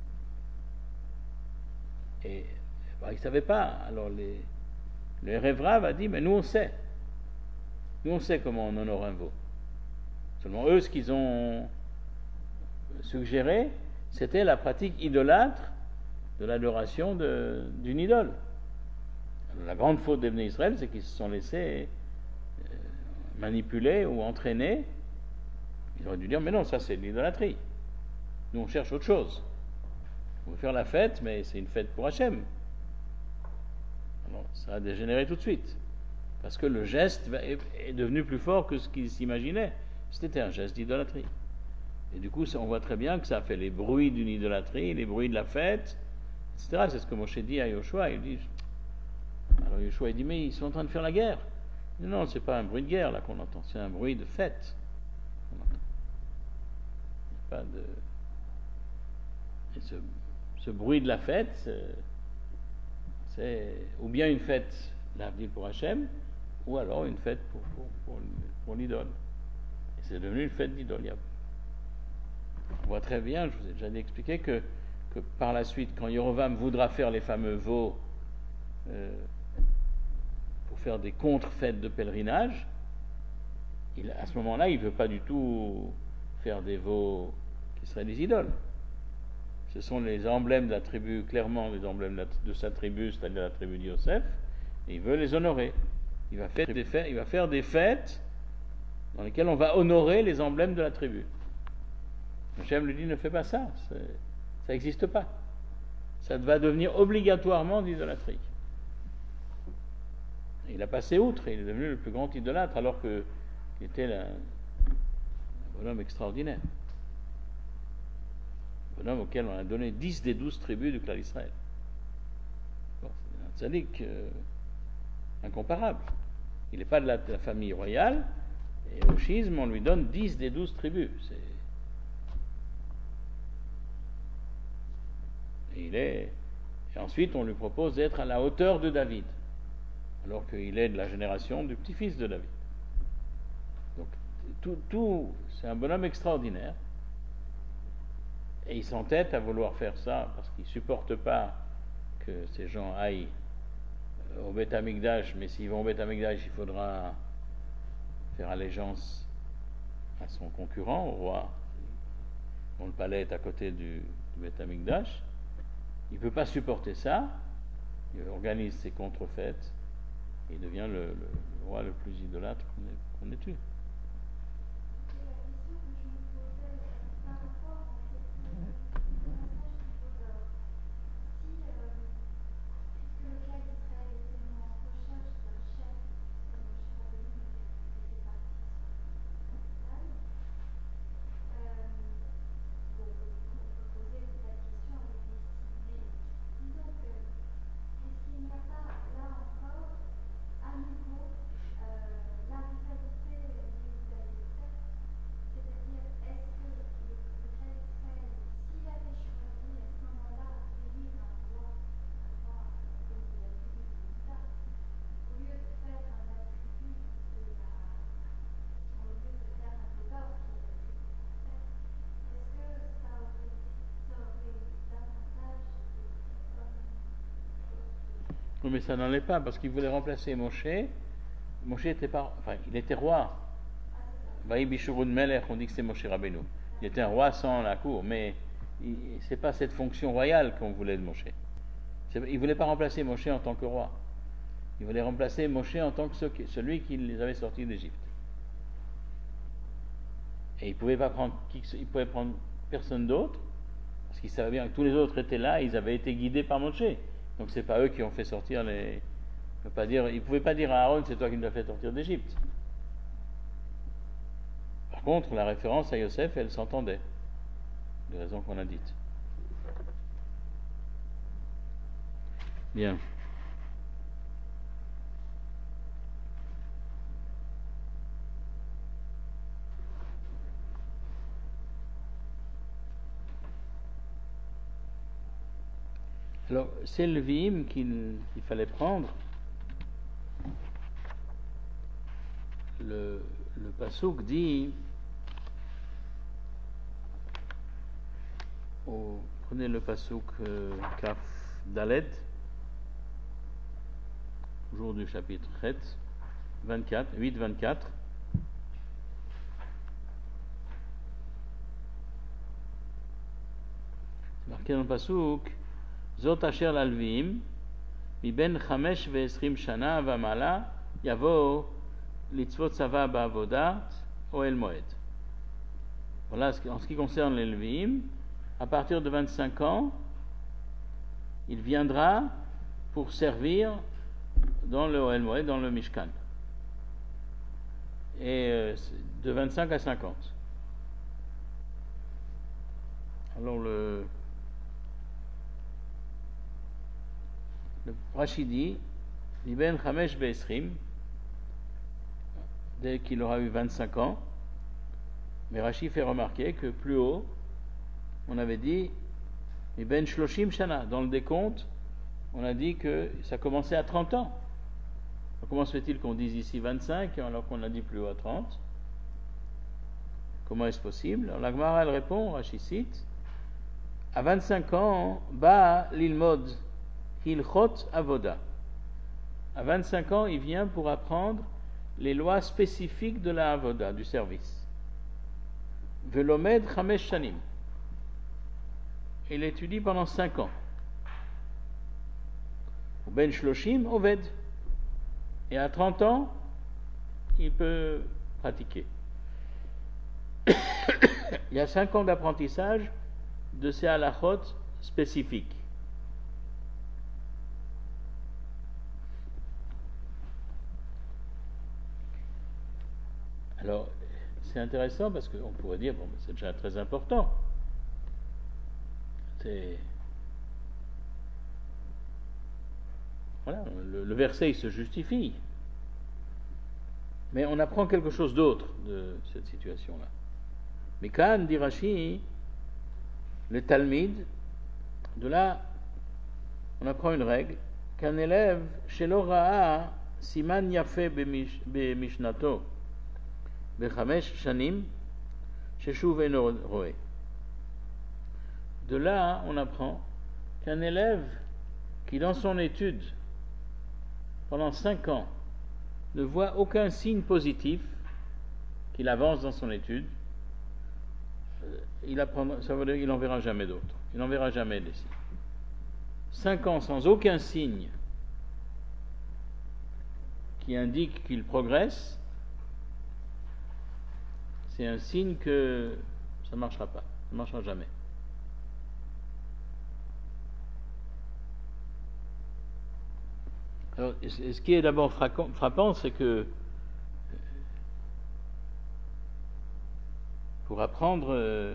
Et bah, ils ne savaient pas. Alors les, le Erev Rav a dit, mais nous on sait. Nous on sait comment on honore un veau. Seulement eux, ce qu'ils ont suggéré, c'était la pratique idolâtre de l'adoration de, d'une idole. Alors, la grande faute des Bnei Israël, c'est qu'ils se sont laissés euh, manipuler ou entraîner. Ils auraient dû dire, mais non, ça c'est de l'idolâtrie. Nous on cherche autre chose. On veut faire la fête, mais c'est une fête pour Hachem. Alors, ça a dégénéré tout de suite. Parce que le geste est devenu plus fort que ce qu'ils s'imaginaient. C'était un geste d'idolâtrie. Et du coup, on voit très bien que ça a fait les bruits d'une idolâtrie, les bruits de la fête, et cetera. C'est ce que Moshe dit à Yoshua. Il dit, alors Yoshua il dit, mais ils sont en train de faire la guerre. Il dit, non, c'est pas un bruit de guerre là qu'on entend, c'est un bruit de fête qu'on entend. Pas de... Et ce, ce bruit de la fête, c'est, c'est ou bien une fête l'avenir pour Hachem, ou alors une fête pour, pour, pour, pour l'idole. Et c'est devenu une fête d'idole. On voit très bien, je vous ai déjà expliqué que, que par la suite, quand Yerovam voudra faire les fameux veaux euh, pour faire des contre-fêtes de pèlerinage, il, à ce moment-là, il ne veut pas du tout faire des veaux qui seraient des idoles. Ce sont les emblèmes de la tribu, clairement les emblèmes de sa tribu, c'est-à-dire la tribu de Yosef, et il veut les honorer. Il va faire des fêtes, il va faire des fêtes dans lesquelles on va honorer les emblèmes de la tribu. Hachem lui dit, ne fais pas ça, c'est, ça n'existe pas. Ça va devenir obligatoirement d'idolâtrie. Et il a passé outre, et il est devenu le plus grand idolâtre, alors que, qu'il était la, un bonhomme extraordinaire. Un bonhomme auquel on a donné dix des douze tribus du clan d'Israël. Bon, c'est un tzaddik euh, incomparable. Il n'est pas de la, de la famille royale, et au schisme, on lui donne dix des douze tribus. C'est... Et, il est... et ensuite, on lui propose d'être à la hauteur de David, alors qu'il est de la génération du petit-fils de David. Donc, tout, tout, c'est un bonhomme extraordinaire. Et il s'entête à vouloir faire ça parce qu'il ne supporte pas que ces gens aillent au Beth Amikdash, mais s'ils vont au Beth Amikdash, il faudra faire allégeance à son concurrent, au roi, dont le palais est à côté du, du Beth Amikdash. Il ne peut pas supporter ça, il organise ses contrefaites, et il devient le, le, le roi le plus idolâtre qu'on ait, qu'on ait tué. Oui, mais ça n'en est pas, parce qu'il voulait remplacer Moshe. Moshe était pas, enfin, il était roi. Vaï Bishurun Melech, on dit que c'est Moshe Rabbeinu. Il était un roi sans la cour, mais il, c'est pas cette fonction royale qu'on voulait de Moshe. C'est, il voulait pas remplacer Moshe en tant que roi. Il voulait remplacer Moshe en tant que ce, celui qui les avait sortis d'Égypte. Et il pouvait pas prendre, il pouvait prendre personne d'autre, parce qu'il savait bien que tous les autres étaient là, et ils avaient été guidés par Moshe. Donc c'est pas eux qui ont fait sortir les. Il ne pas dire, il pouvait pas dire à Aaron, c'est toi qui nous as fait sortir d'Égypte. Par contre, la référence à Yosef, elle s'entendait, des raisons qu'on a dites. Bien. Alors, c'est le Vim qu'il, qu'il fallait prendre. Le, le Passouk dit, oh, prenez le Passouk euh, Kaf Dalet, jour du chapitre vingt-quatre, huit vingt-quatre. C'est marqué dans le Passouk, Zot asher lalvim, mi ben chamesh ve'esrim shana v'amala, yavo litzvot sava ba'avodat oel moed. Voilà, en ce qui concerne les levim, à partir de vingt-cinq ans, il viendra pour servir dans le oel moed, dans le Mishkan. Et euh, de vingt-cinq à cinquante. Alors le Le Rashi dit, Liben Chamesh Be'esrim, dès qu'il aura eu vingt-cinq ans, mais Rashi fait remarquer que plus haut, on avait dit, Liben Shloshim Shana, dans le décompte, on a dit que ça commençait à trente ans. Alors, comment se fait-il qu'on dise ici vingt-cinq alors qu'on a dit plus haut à trente? Comment est-ce possible? Alors la Gemara elle répond, Rashi cite, à vingt-cinq ans, Ba l'ilmod hilchot avoda. À vingt-cinq ans, il vient pour apprendre les lois spécifiques de la avoda, du service. Velomed chamesh shanim. Il étudie pendant cinq ans. Ben shloshim oved. Et à trente ans, il peut pratiquer. Il y a cinq ans d'apprentissage de ces halachot spécifiques. Alors, c'est intéressant parce qu'on pourrait dire, bon, c'est déjà très important. C'est... Voilà, le, le verset il se justifie. Mais on apprend quelque chose d'autre de cette situation-là. Mais Kan, dit Rashi, le Talmid, de là, on apprend une règle, qu'un élève, shelo ra'a siman yafe b'mishnato, b'chamesh shanim, sheshuv eno roe. De là, on apprend qu'un élève qui, dans son étude, pendant cinq ans, ne voit aucun signe positif, qu'il avance dans son étude, il apprendra, ça veut dire qu'il n'en verra jamais d'autres. Il n'en verra jamais des signes. Cinq ans sans aucun signe qui indique qu'il progresse, c'est un signe que ça ne marchera pas, ça ne marchera jamais. Alors, ce qui est d'abord frappant, c'est que pour apprendre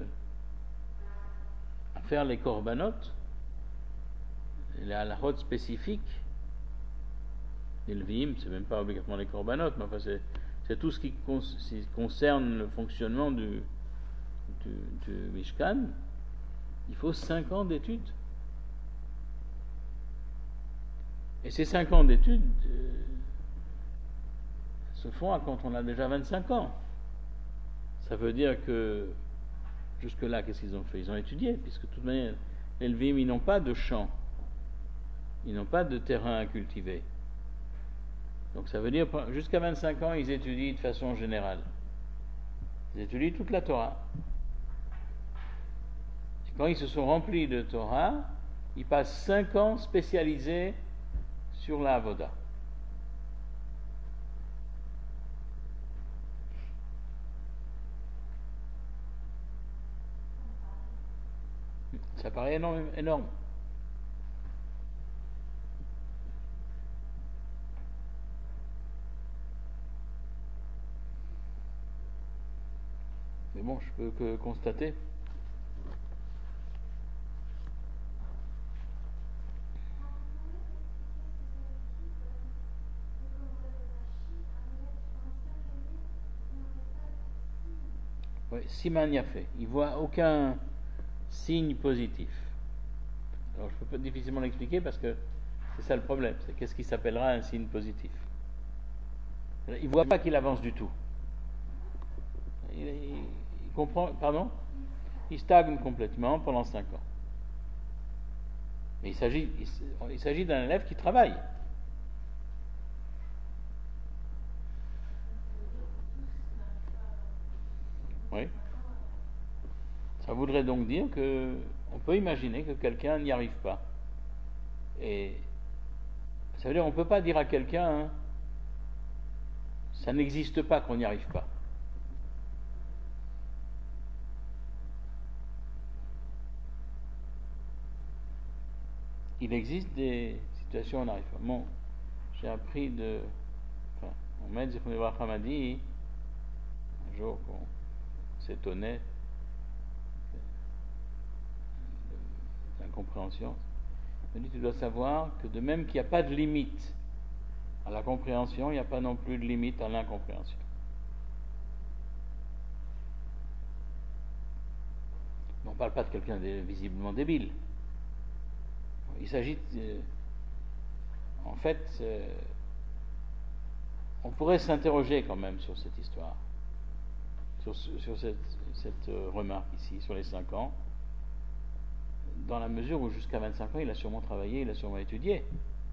à faire les korbanot, les halachot spécifiques, les levim, c'est même pas obligatoirement les korbanot, mais enfin c'est, c'est tout ce qui concerne le fonctionnement du, du, du Mishkan, il faut cinq ans d'études. Et ces cinq ans d'études euh, se font quand on a déjà vingt-cinq ans. Ça veut dire que jusque-là, qu'est-ce qu'ils ont fait? Ils ont étudié, puisque de toute manière, les Levim, ils n'ont pas de champ, ils n'ont pas de terrain à cultiver. Donc ça veut dire jusqu'à vingt-cinq ans, ils étudient de façon générale. Ils étudient toute la Torah. Et quand ils se sont remplis de Torah, ils passent cinq ans spécialisés sur la avoda. Ça paraît énorme, énorme. Mais bon, je peux que constater oui, Siman Yafé, il ne voit aucun signe positif. Alors je peux difficilement l'expliquer parce que c'est ça le problème, c'est qu'est-ce qui s'appellera un signe positif. Il ne voit pas qu'il avance du tout. Il, il, il comprend, pardon, il stagne complètement pendant cinq ans. Mais il s'agit, il, il s'agit d'un élève qui travaille. Oui. Ça voudrait donc dire que on peut imaginer que quelqu'un n'y arrive pas. Et ça veut dire qu'on ne peut pas dire à quelqu'un hein, ça n'existe pas qu'on n'y arrive pas. Il existe des situations où on n'arrive pas. Bon, j'ai appris de... Enfin, mon maître Zichron Livracha m'a dit un jour qu'on s'étonnait de l'incompréhension. Il dit, tu dois savoir que de même qu'il n'y a pas de limite à la compréhension, il n'y a pas non plus de limite à l'incompréhension. On ne parle pas de quelqu'un de visiblement débile. Il s'agit, de, en fait, euh, on pourrait s'interroger quand même sur cette histoire, sur, sur cette, cette remarque ici, sur les cinq ans, dans la mesure où jusqu'à vingt-cinq ans, il a sûrement travaillé, il a sûrement étudié.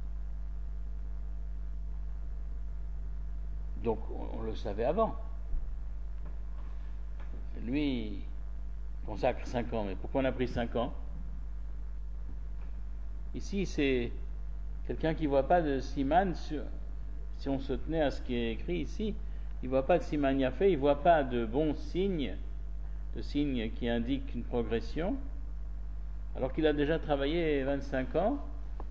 Donc, on, on le savait avant. Lui, il consacre cinq ans, mais pourquoi on a pris cinq ans? Ici, c'est quelqu'un qui ne voit pas de siman, sur, si on se tenait à ce qui est écrit ici, il ne voit pas de siman yafé, il ne voit pas de bons signes, de signes qui indiquent une progression, alors qu'il a déjà travaillé vingt-cinq ans.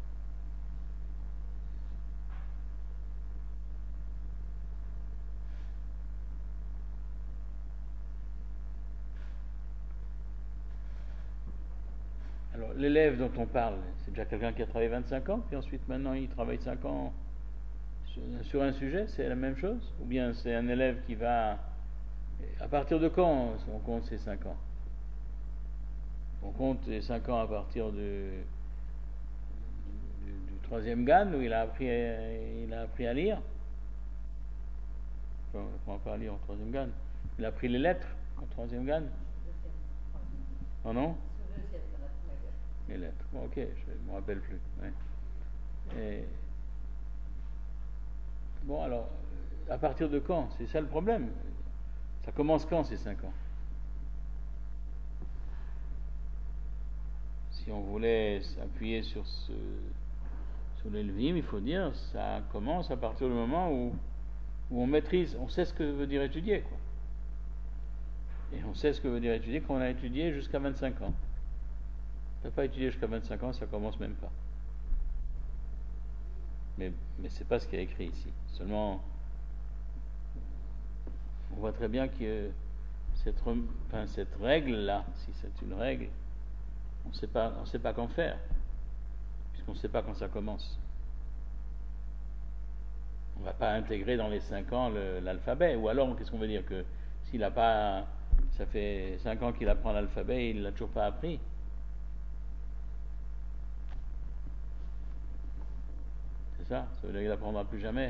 Alors, l'élève dont on parle, c'est déjà quelqu'un qui a travaillé vingt-cinq ans, puis ensuite maintenant il travaille cinq ans sur, sur un sujet, c'est la même chose? Ou bien c'est un élève qui va... À partir de quand on compte ces cinq ans? On compte les cinq ans à partir du, du, du troisième GAN, où il a appris à, il a appris à lire. Enfin, on n'apprend pas à lire en troisième GAN. Il a appris les lettres en troisième GAN. Oh non? Les lettres. Bon, ok, je ne me rappelle plus. Ouais. Et... Bon, alors, à partir de quand? C'est ça le problème. Ça commence quand ces cinq ans? Si on voulait s'appuyer sur ce, sur l'Elvim, il faut dire, ça commence à partir du moment où, où on maîtrise, on sait ce que veut dire étudier, quoi. Et on sait ce que veut dire étudier quand on a étudié jusqu'à vingt-cinq ans. On ne peut pas étudier jusqu'à vingt-cinq ans, ça commence même pas. Mais, mais c'est pas ce qu'il y a écrit ici. Seulement, on voit très bien que cette, enfin, cette règle-là, si c'est une règle, on sait pas, on sait pas qu'en faire, puisqu'on ne sait pas quand ça commence. On ne va pas intégrer dans les cinq ans le, l'alphabet. Ou alors, qu'est-ce qu'on veut dire? Que s'il n'a pas, ça fait cinq ans qu'il apprend l'alphabet et il ne l'a toujours pas appris. C'est ça? Ça veut dire qu'il n'apprendra plus jamais.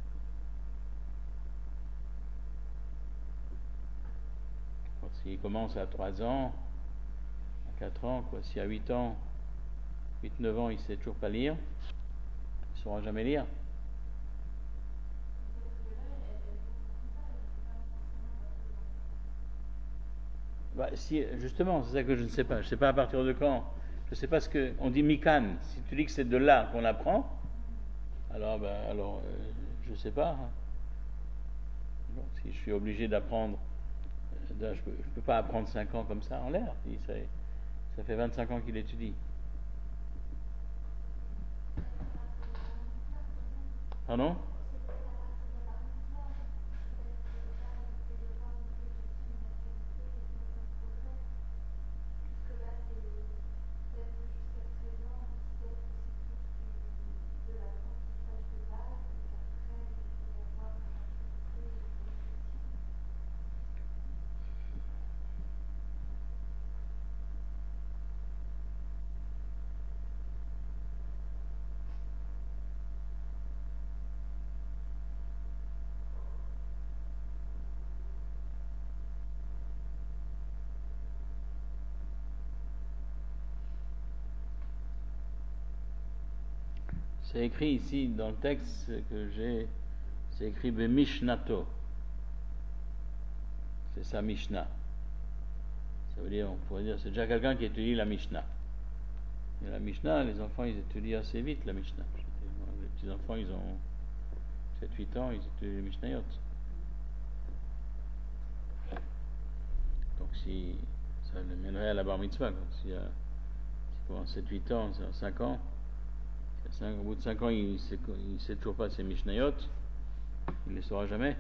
S'il commence à trois ans, à quatre ans, quoi, si à huit ans, huit neuf ans, il ne sait toujours pas lire, il ne saura jamais lire. Bah, si, justement, c'est ça que je ne sais pas. Je ne sais pas à partir de quand. Je ne sais pas ce que... On dit mikan. Si tu dis que c'est de là qu'on apprend, alors, bah, alors euh, je ne sais pas. Hein. Bon, si je suis obligé d'apprendre, je ne peux, peux pas apprendre cinq ans comme ça en l'air. Ça, ça fait vingt-cinq ans qu'il étudie. Pardon? C'est écrit ici dans le texte que j'ai, c'est écrit Bemishnato. C'est sa Mishnah. Ça veut dire, on pourrait dire, c'est déjà quelqu'un qui étudie la Mishnah. Et la Mishnah, les enfants, ils étudient assez vite la Mishnah. Les petits enfants, ils ont sept huit ans, ils étudient les Mishnayot. Donc si ça le mènerait à la bar mitzvah, quoi. Si, euh, si pendant sept huit ans, cinq ans, cinq, au bout de cinq ans, il ne sait, il sait toujours pas ses Mishnayot, il ne les saura jamais.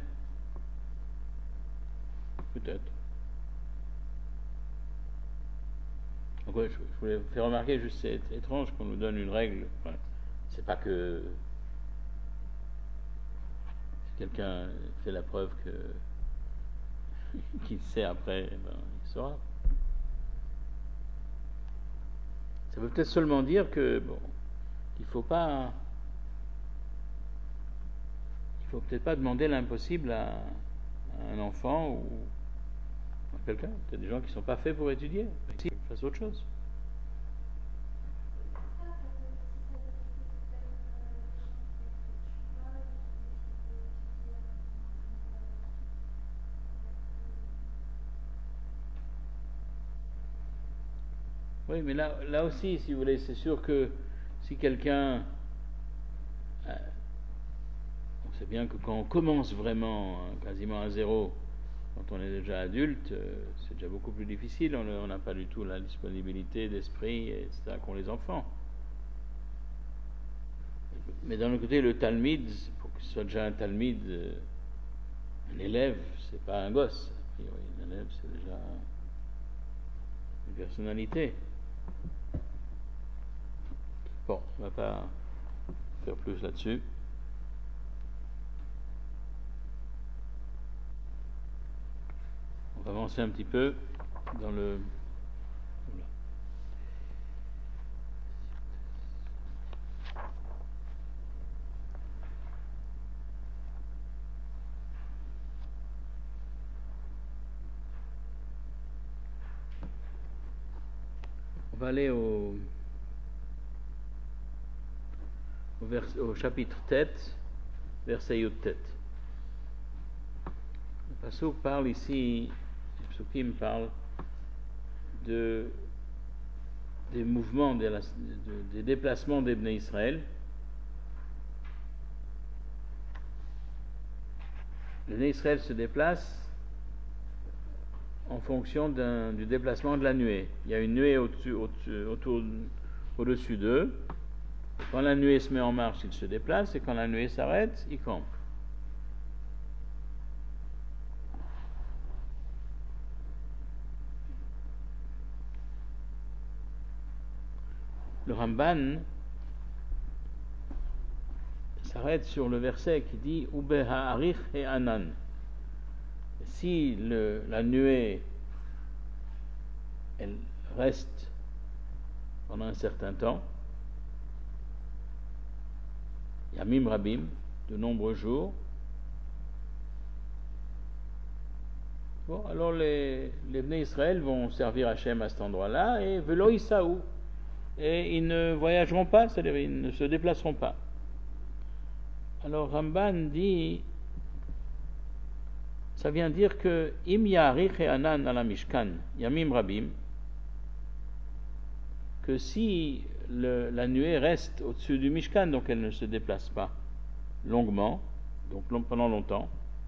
Peut-être. Donc ouais, je, je voulais vous faire remarquer, juste c'est étrange qu'on nous donne une règle. Enfin, c'est pas que si quelqu'un fait la preuve que qu'il sait après, ben, il saura. Ça veut peut-être seulement dire que bon, il faut pas, il faut peut-être pas demander l'impossible à, à un enfant ou à quelqu'un. Il y a des gens qui sont pas faits pour étudier, ils fassent autre chose. Oui, mais là, là aussi, si vous voulez, c'est sûr que si quelqu'un, euh, on sait bien que quand on commence vraiment hein, quasiment à zéro, quand on est déjà adulte, euh, c'est déjà beaucoup plus difficile, on n'a pas du tout la disponibilité d'esprit, et cetera, qu'ont les enfants. Mais d'un autre côté, le talmid, pour que ce soit déjà un talmid, euh, un élève, c'est pas un gosse. A priori, un élève, c'est déjà une personnalité. Bon, on va pas faire plus là-dessus. On va avancer un petit peu dans le... Voilà. On va aller au, au, vers, au chapitre tête, verset Yud tête. Le Pasuk parle ici, le Psukim parle de, des mouvements, de la, de, des déplacements des Bnei Israël. Les Bnei Israël se déplacent en fonction d'un, du déplacement de la nuée. Il y a une nuée au-dessus, au-dessus, autour, au-dessus d'eux. Quand la nuée se met en marche, ils se déplacent, et quand la nuée s'arrête, ils campent. Le Ramban s'arrête sur le verset qui dit Ube ha'arich et anan. Si le, la nuée elle reste pendant un certain temps, Yamim Rabim, de nombreux jours, bon, alors les, les Bnei Israël vont servir Hachem à cet endroit-là, et Velo Isaou, et ils ne voyageront pas, c'est-à-dire ils ne se déplaceront pas. Alors Ramban dit, ça vient dire que Im Yarich et Anan ala Mishkan, Yamim Rabim, que si le, la nuée reste au-dessus du Mishkan, donc elle ne se déplace pas longuement, donc long, pendant longtemps,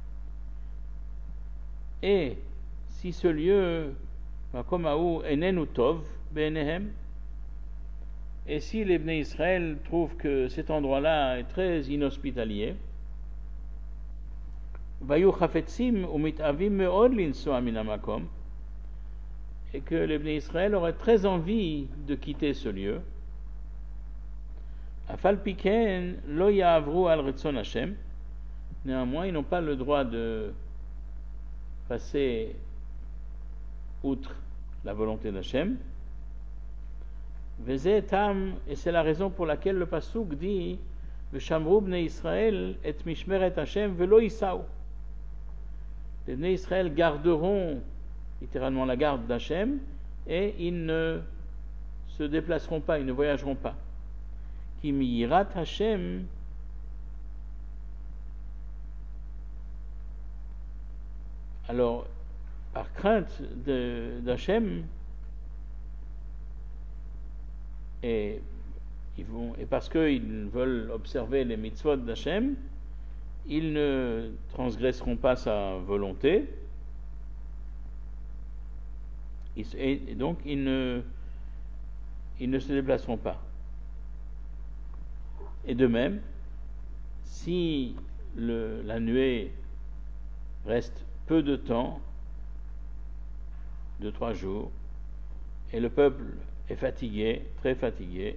et si ce lieu, Makomaou Enenu Tov, Be'enehem, et si les Bnei Israël trouvent que cet endroit-là est très inhospitalier, Vayu Chafetzim umitavim me'od linsoa min hamakom, et que les Bnei Israël auraient très envie de quitter ce lieu, Afal piken lo ya'avru al retzon Hashem, néanmoins ils n'ont pas le droit de passer outre la volonté d'Hachem. Vezeh tam, et c'est la raison pour laquelle le pasuk dit V'shamru bnei Israël et mishmeret Hashem velo isaou. Les Bnei Israël garderont littéralement la garde d'Hachem et ils ne se déplaceront pas, ils ne voyageront pas. Ki miyirat Hashem, alors par crainte de, d'Hachem, et, ils vont, et parce qu'ils veulent observer les mitzvot d'Hachem, ils ne transgresseront pas sa volonté, et donc ils ne, ils ne se déplaceront pas. Et de même, si le, la nuée reste peu de temps, deux, trois jours, et le peuple est fatigué, très fatigué,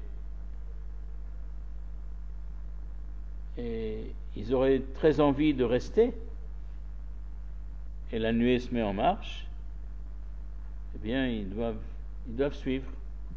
et ils auraient très envie de rester, et la nuée se met en marche, eh bien ils doivent, ils doivent suivre.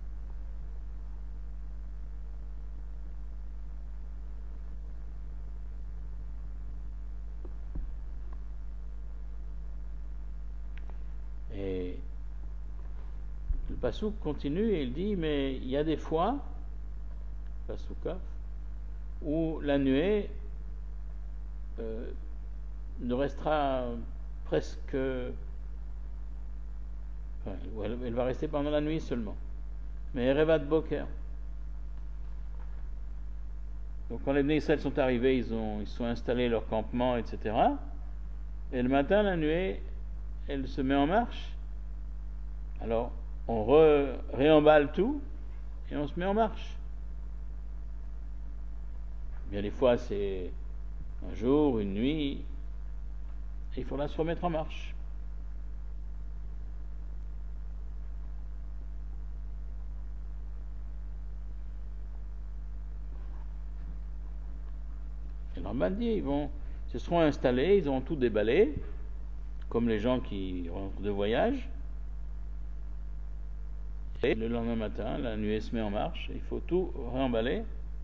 Et le passouk continue et il dit, mais il y a des fois, passoukaf, où la nuée euh, ne restera presque, enfin, elle, elle va rester pendant la nuit seulement, mais Erevat Boker. Donc quand les Bnei Israël sont arrivés, ils ont, ils sont installés leur campement, et cetera. Et le matin, la nuée, elle se met en marche. Alors on re, réemballe tout et on se met en marche. Bien des fois c'est un jour, une nuit, et il faudra se remettre en marche. Et le Ramban dit, ils vont, se seront installés, ils auront tout déballé, comme les gens qui rentrent de voyage. Et le lendemain matin, la nuée se met en marche, il faut tout réemballer.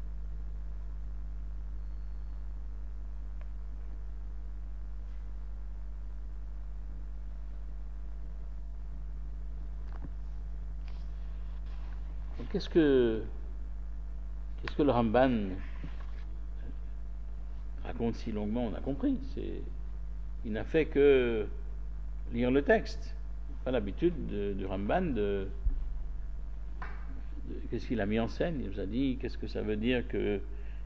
Donc, qu'est-ce que qu'est-ce que le Ramban raconte si longuement? On a compris. C'est, il n'a fait que lire le texte. Pas l'habitude de, du Ramban de, de qu'est-ce qu'il a mis en scène. Il nous a dit qu'est-ce que ça veut dire que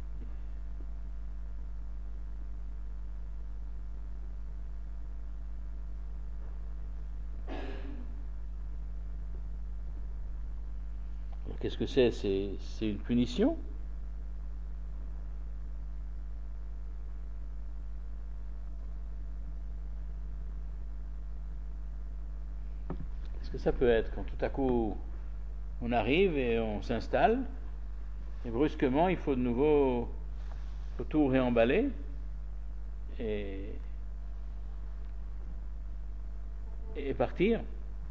alors, qu'est-ce que c'est? C'est, c'est une punition? Qu'est-ce que ça peut être quand tout à coup on arrive et on s'installe et brusquement il faut de nouveau faut tout réemballer et, et partir?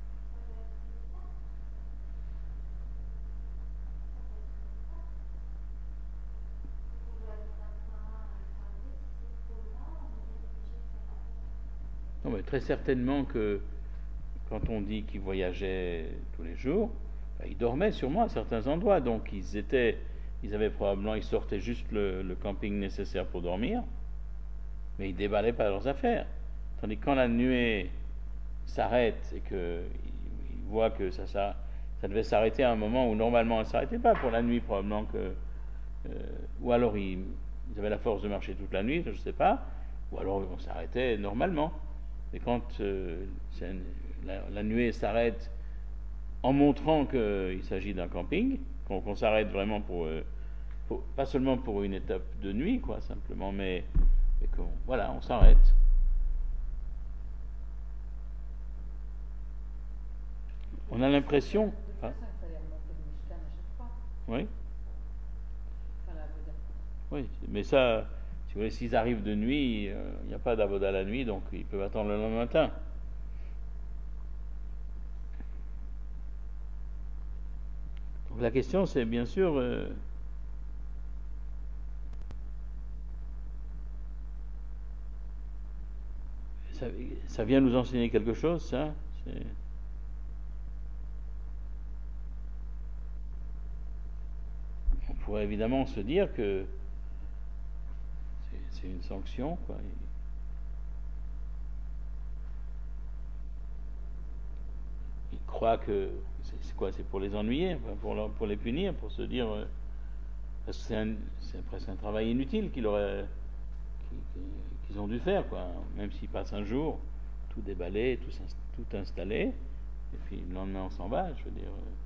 Non, mais très certainement que quand on dit qu'ils voyageaient tous les jours, ben, ils dormaient sûrement à certains endroits, donc ils étaient, ils avaient probablement, ils sortaient juste le, le camping nécessaire pour dormir, mais ils déballaient pas leurs affaires. Tandis que quand la nuée s'arrête et qu'ils ils voient que ça, ça, ça devait s'arrêter à un moment où normalement elle ne s'arrêtait pas pour la nuit, probablement que, euh, ou alors ils, ils avaient la force de marcher toute la nuit, je ne sais pas, ou alors on s'arrêtait normalement. Mais quand euh, la, la nuée s'arrête en montrant qu'il s'agit d'un camping, qu'on, qu'on s'arrête vraiment pour, euh, pour, pas seulement pour une étape de nuit, quoi, simplement, mais, mais qu'on, voilà, on s'arrête. On a l'impression. Ah, oui. Oui, mais ça, si vous voulez, s'ils arrivent de nuit, il euh, n'y a pas d'avoda la nuit, donc ils peuvent attendre le lendemain matin. Donc la question, c'est bien sûr, euh, ça, ça vient nous enseigner quelque chose, ça. C'est... On pourrait évidemment se dire que c'est, c'est une sanction, quoi. Ils croient que c'est, c'est quoi? C'est pour les ennuyer, pour, leur, pour les punir, pour se dire euh, parce que c'est, un, c'est presque un travail inutile qu'ils auraient, qu'ils, qu'ils ont dû faire, quoi. Même s'ils passent un jour, tout déballer, tout, tout installer, et puis le lendemain on s'en va, je veux dire. Euh,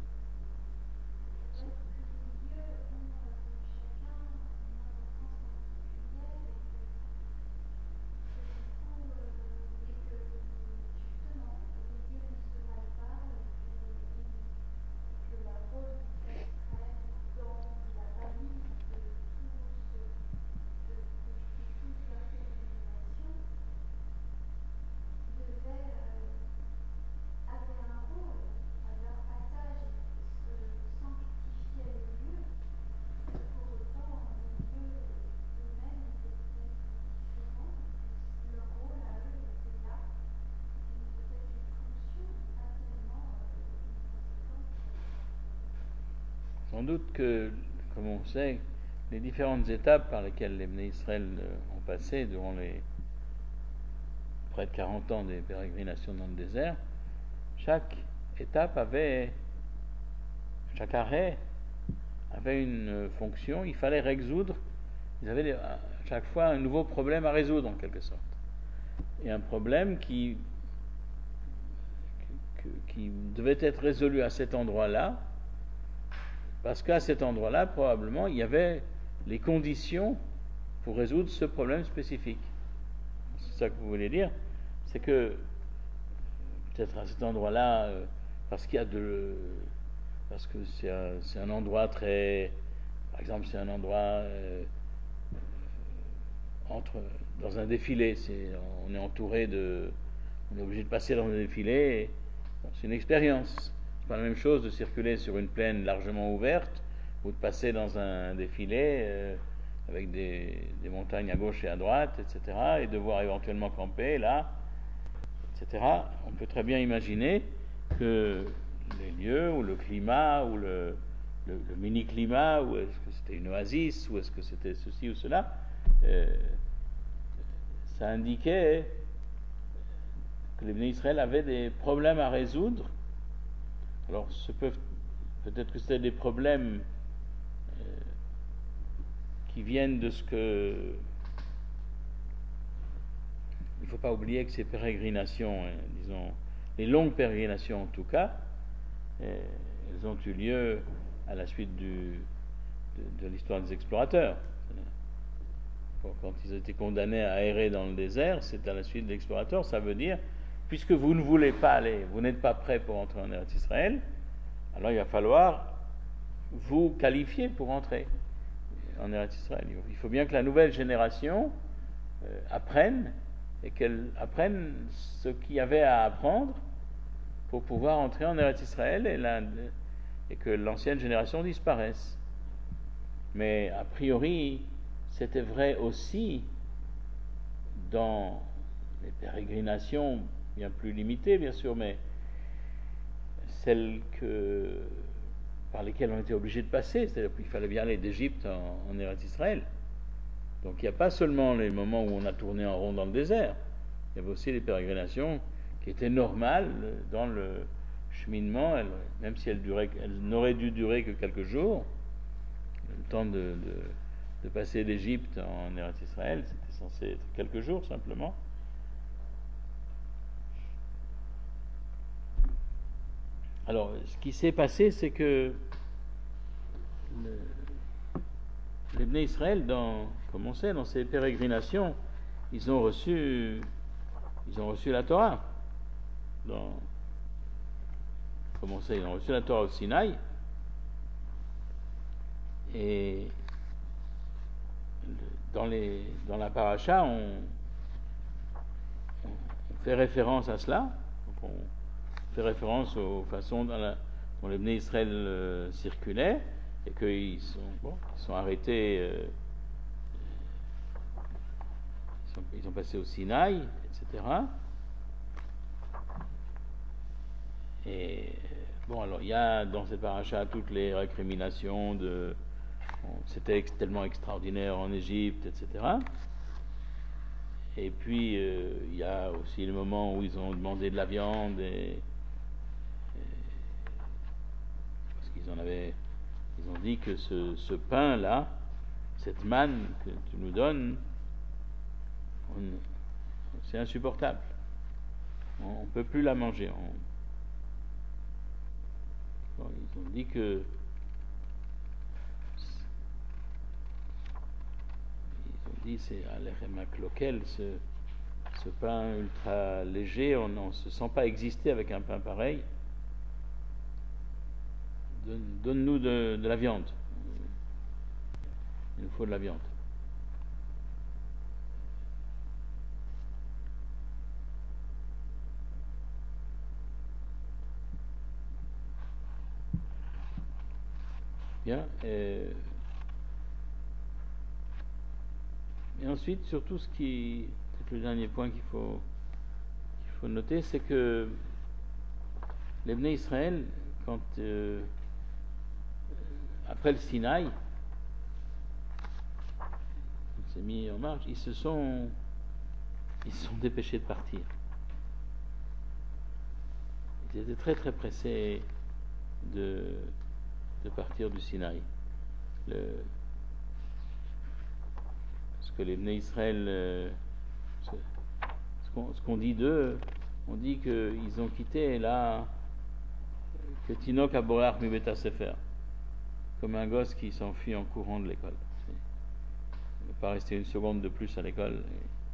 sans doute que, comme on sait, les différentes étapes par lesquelles les Bnei Israël ont passé durant les près de quarante ans des pérégrinations dans le désert, chaque étape avait, chaque arrêt avait une fonction, il fallait résoudre, ils avaient à chaque fois un nouveau problème à résoudre en quelque sorte. Et un problème qui, qui, qui devait être résolu à cet endroit-là, parce qu'à cet endroit-là, probablement, il y avait les conditions pour résoudre ce problème spécifique. C'est ça que vous voulez dire, c'est que peut-être à cet endroit-là, euh, parce qu'il y a de, parce que c'est un, c'est un endroit très, par exemple, c'est un endroit euh, entre dans un défilé, c'est, on est entouré de, on est obligé de passer dans un défilé. Bon, c'est une expérience. C'est pas la même chose de circuler sur une plaine largement ouverte ou de passer dans un défilé euh, avec des, des montagnes à gauche et à droite, et cetera, et devoir éventuellement camper là, et cetera. On peut très bien imaginer que les lieux ou le climat ou le, le, le mini-climat, ou est-ce que c'était une oasis, ou est-ce que c'était ceci ou cela, euh, ça indiquait que les Bnei Israël avaient des problèmes à résoudre. Alors, ce peuvent, peut-être que c'était des problèmes euh, qui viennent de ce que... Il ne faut pas oublier que ces pérégrinations, hein, disons, les longues pérégrinations en tout cas, euh, elles ont eu lieu à la suite du, de, de l'histoire des explorateurs. Bon, quand ils étaient condamnés à errer dans le désert, c'est à la suite de l'explorateur. Ça veut dire, puisque vous ne voulez pas aller, vous n'êtes pas prêt pour entrer en Eretz Israël, alors il va falloir vous qualifier pour entrer en Eretz Israël. Il faut bien que la nouvelle génération euh, apprenne, et qu'elle apprenne ce qu'il y avait à apprendre pour pouvoir entrer en Eretz Israël, et, la, et que l'ancienne génération disparaisse. Mais a priori, c'était vrai aussi dans les pérégrinations bien plus limitées, bien sûr, mais celles que, par lesquelles on était obligé de passer, c'est-à-dire qu'il fallait bien aller d'Égypte en, en Eretz Israël. Donc il n'y a pas seulement les moments où on a tourné en rond dans le désert, il y avait aussi les pérégrinations qui étaient normales dans le cheminement, elles, même si elles, duraient, elles n'auraient dû durer que quelques jours, le temps de, de, de passer d'Égypte en Eretz Israël, c'était censé être quelques jours simplement. Alors, ce qui s'est passé, c'est que le, les Bnei Israël, dans, comme on sait, dans ces pérégrinations, ils ont reçu, ils ont reçu la Torah. Dans, comme on sait, ils ont reçu la Torah au Sinaï. Et dans, les, dans la paracha, on, on fait référence à cela. Donc on fait référence aux façons dont, la, dont les Bnei Israël euh, circulaient, et qu'ils sont, bon, ils sont arrêtés, euh, ils, sont, ils ont passé au Sinaï, et cetera. Et bon, alors il y a dans cette paracha toutes les récriminations de bon, c'était tellement extraordinaire en Égypte, et cetera. Et puis euh, il y a aussi le moment où ils ont demandé de la viande, et, et parce qu'ils en avaient, ils ont dit que ce, ce pain-là, cette manne que tu nous donnes, on, c'est insupportable. On ne peut plus la manger. On, Bon, ils ont dit que ils ont dit c'est Alechem HaKlokel, ce, ce pain ultra léger, on ne se sent pas exister avec un pain pareil. Donne, donne-nous de, de la viande. Il nous faut de la viande. Bien. Et, et ensuite, surtout, ce qui, c'est le dernier point qu'il faut, qu'il faut noter, c'est que les Bnei Israël, quand euh, après le Sinaï, il s'est mis en marche, ils se sont, ils se sont dépêchés de partir. Ils étaient très très pressés de, de partir du Sinaï. Le, ce que les Bnei Israël, euh, ce, ce, qu'on, ce qu'on dit d'eux, on dit qu'ils ont quitté là, que Tinok Aborach mi Beta Sefer, comme un gosse qui s'enfuit en courant de l'école. Il ne va pas rester une seconde de plus à l'école.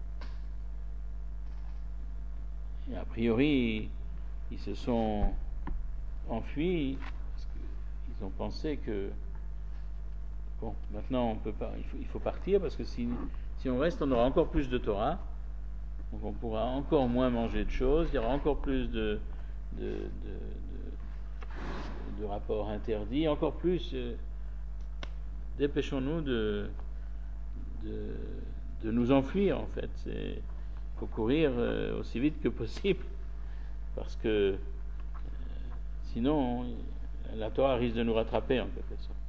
Et a priori, ils se sont enfuis parce qu'ils ont pensé que bon, maintenant on peut pas, il faut, il faut partir parce que si, si on reste, on aura encore plus de Torah, donc on pourra encore moins manger de choses, il y aura encore plus de, de, de, de, de rapports interdits, encore plus. Euh, dépêchons-nous de, de, de nous enfuir en fait. Il faut courir euh, aussi vite que possible parce que euh, sinon la Torah risque de nous rattraper en quelque sorte.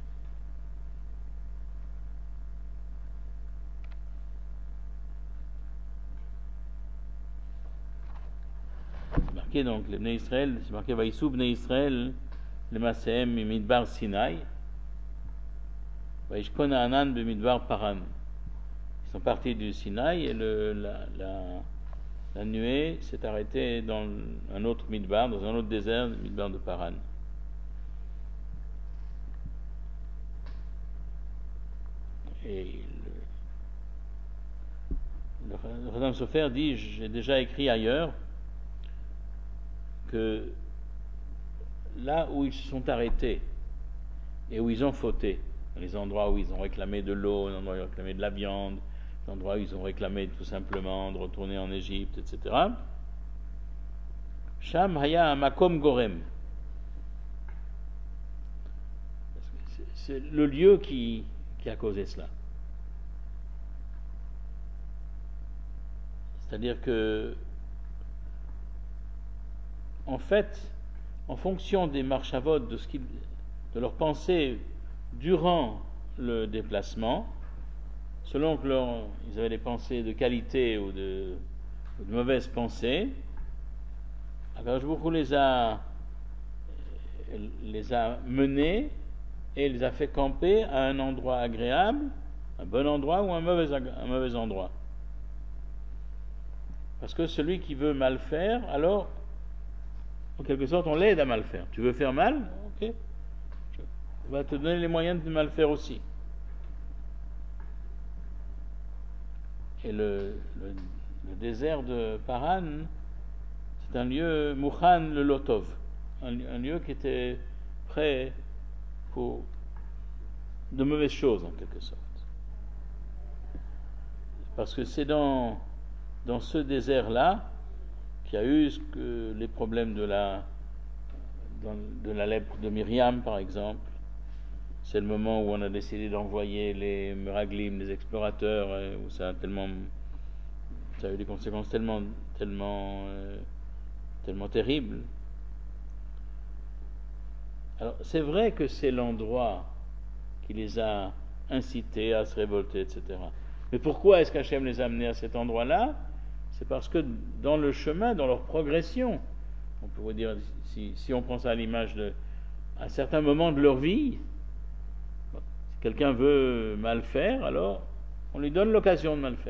C'est marqué donc les Bnei Israël, c'est marqué Vaïsou Bnei Israël le Masehem Midbar Sinaï Vaïshkon Anan Bemidbar Paran. Ils sont partis du Sinaï et le, la, la, la nuée s'est arrêtée dans un autre Midbar, dans un autre désert, le Midbar de Paran. Et le, le Chazam Sofer dit, j'ai déjà écrit ailleurs, que là où ils se sont arrêtés et où ils ont fauté, dans les endroits où ils ont réclamé de l'eau, les endroits où ils ont réclamé de la viande, les endroits où ils ont réclamé tout simplement de retourner en Égypte, et cetera. Sham haya makom gorem. C'est, c'est le lieu qui, qui a causé cela. C'est-à-dire que, en fait, en fonction des marchavot, de, ce qu'ils, de leur pensée durant le déplacement, selon que leur, ils avaient des pensées de qualité ou de, ou de mauvaises pensées, alors je les a, les a menés et les a fait camper à un endroit agréable, un bon endroit ou un mauvais, un mauvais endroit. Parce que celui qui veut mal faire, alors, en quelque sorte, on l'aide à mal faire. Tu veux faire mal? Ok. On va te donner les moyens de mal faire aussi. Et le, le, le désert de Paran, c'est un lieu, Mouchan le Lotov, un, un lieu qui était prêt pour de mauvaises choses, en quelque sorte. Parce que c'est dans... dans ce désert-là, qui a eu ce que, les problèmes de la, de la lèpre de Myriam, par exemple. C'est le moment où on a décidé d'envoyer les Meraglim, les explorateurs, où ça a tellement, ça a eu des conséquences tellement, tellement, euh, tellement terribles. Alors, c'est vrai que c'est l'endroit qui les a incités à se révolter, et cetera. Mais pourquoi est-ce qu'Hachem les a amenés à cet endroit-là? C'est parce que dans le chemin, dans leur progression, on pourrait dire, si, si on prend ça à l'image de, à un certain moment de leur vie, si quelqu'un veut mal faire, alors on lui donne l'occasion de mal faire.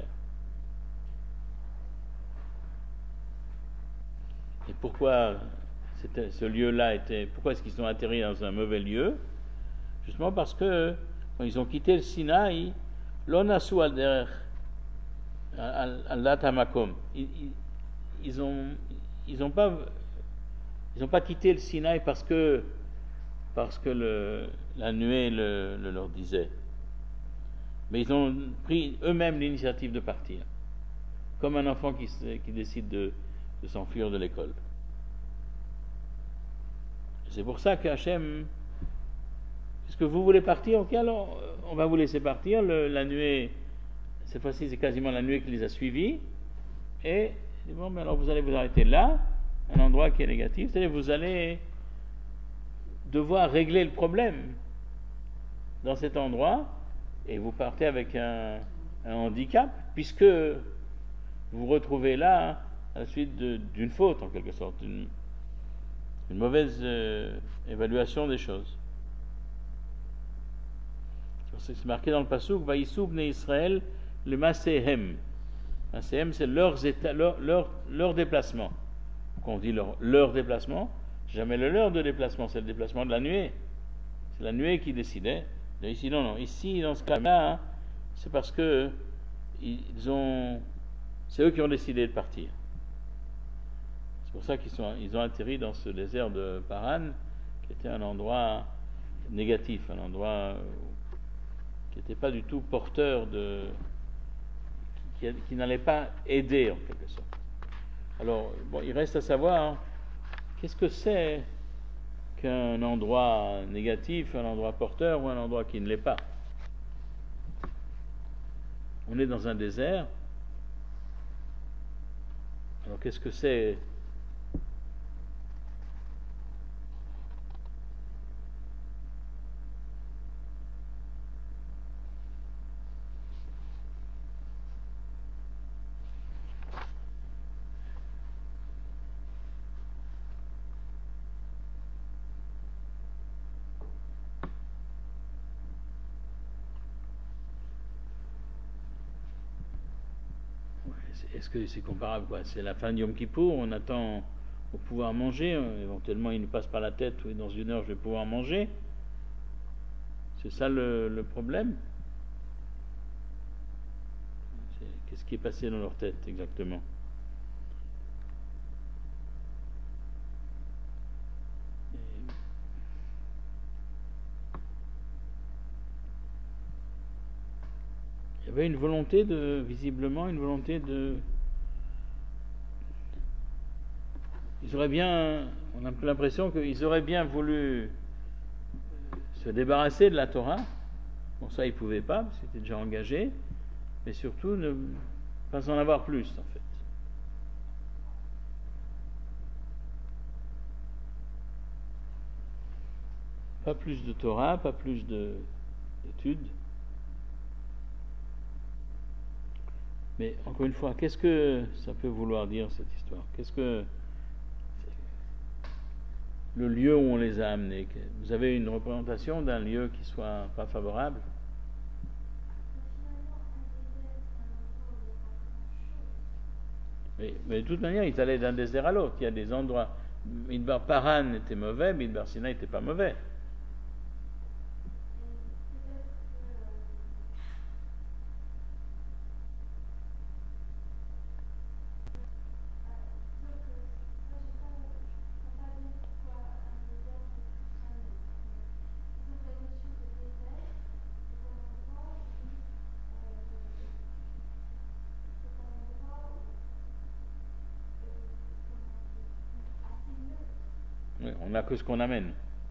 Et pourquoi c'était, ce lieu-là était, pourquoi est-ce qu'ils sont atterris dans un mauvais lieu? Justement parce que quand ils ont quitté le Sinaï, l'onasu al derech al-Latamakom. Ils ont, ils ont pas, ils ont pas quitté le Sinaï parce que, parce que le, la nuée le, le leur disait. Mais ils ont pris eux-mêmes l'initiative de partir, comme un enfant qui, qui décide de, de s'enfuir de l'école. C'est pour ça que Hachem, est-ce que vous voulez partir? Ok, alors on va vous laisser partir. Le, la nuée, cette fois-ci, c'est quasiment la nuée qui les a suivis. Et bon, mais alors vous allez vous arrêter là, un endroit qui est négatif, c'est-à-dire vous allez devoir régler le problème. dans cet endroit et vous partez avec un, un handicap, puisque vous vous retrouvez là à la suite de, d'une faute, en quelque sorte, d'une une mauvaise euh, évaluation des choses. C'est marqué dans le passouk, Vaïsou bnei Israël le masehem. Masehem, c'est leurs états, leur, leur, leur déplacement. Quand on dit leur, leur déplacement, jamais le leur de déplacement, c'est le déplacement de la nuée. C'est la nuée qui décidait. Et ici, non, non. Ici, dans ce cas-là, hein, c'est parce que ils ont, c'est eux qui ont décidé de partir. C'est pour ça qu'ils sont, ils ont atterri dans ce désert de Paran, qui était un endroit négatif, un endroit qui n'était pas du tout porteur de, qui, qui n'allait pas aider en quelque sorte. Alors, bon, il reste à savoir, hein, qu'est-ce que c'est qu'un endroit négatif, un endroit porteur ou un endroit qui ne l'est pas. On est dans un désert. Alors qu'est-ce que c'est ? Est-ce que c'est comparable quoi ? C'est la fin de Yom Kippour, on attend pour pouvoir manger, éventuellement il nous passe par la tête, oui, dans une heure je vais pouvoir manger. C'est ça le, le problème. C'est, qu'est-ce qui est passé dans leur tête exactement ? Il y avait une volonté de, visiblement, une volonté de... Ils auraient bien, on a l'impression qu'ils auraient bien voulu se débarrasser de la Torah. Bon, ça, ils ne pouvaient pas, parce qu'ils étaient déjà engagés, mais surtout ne pas en avoir plus, en fait. Pas plus de Torah, pas plus de, d'études. Mais encore une fois, qu'est-ce que ça peut vouloir dire cette histoire ? Qu'est-ce que le lieu où on les a amenés ? Vous avez une représentation d'un lieu qui soit pas favorable ? Mais, mais de toute manière, ils allaient d'un désert à l'autre. Il y a des endroits. Midbar Paran était mauvais, Midbar Sinaï n'était pas mauvais. Oui, on n'a que ce qu'on amène.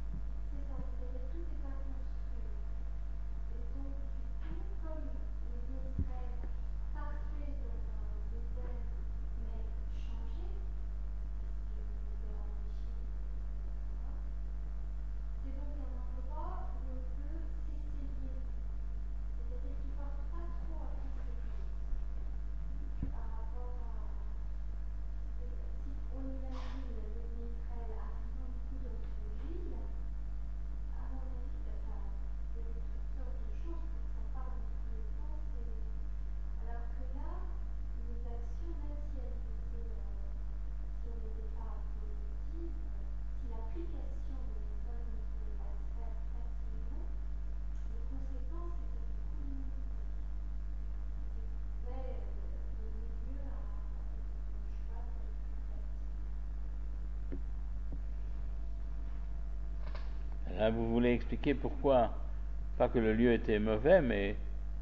Là, vous voulez expliquer pourquoi, pas que le lieu était mauvais, mais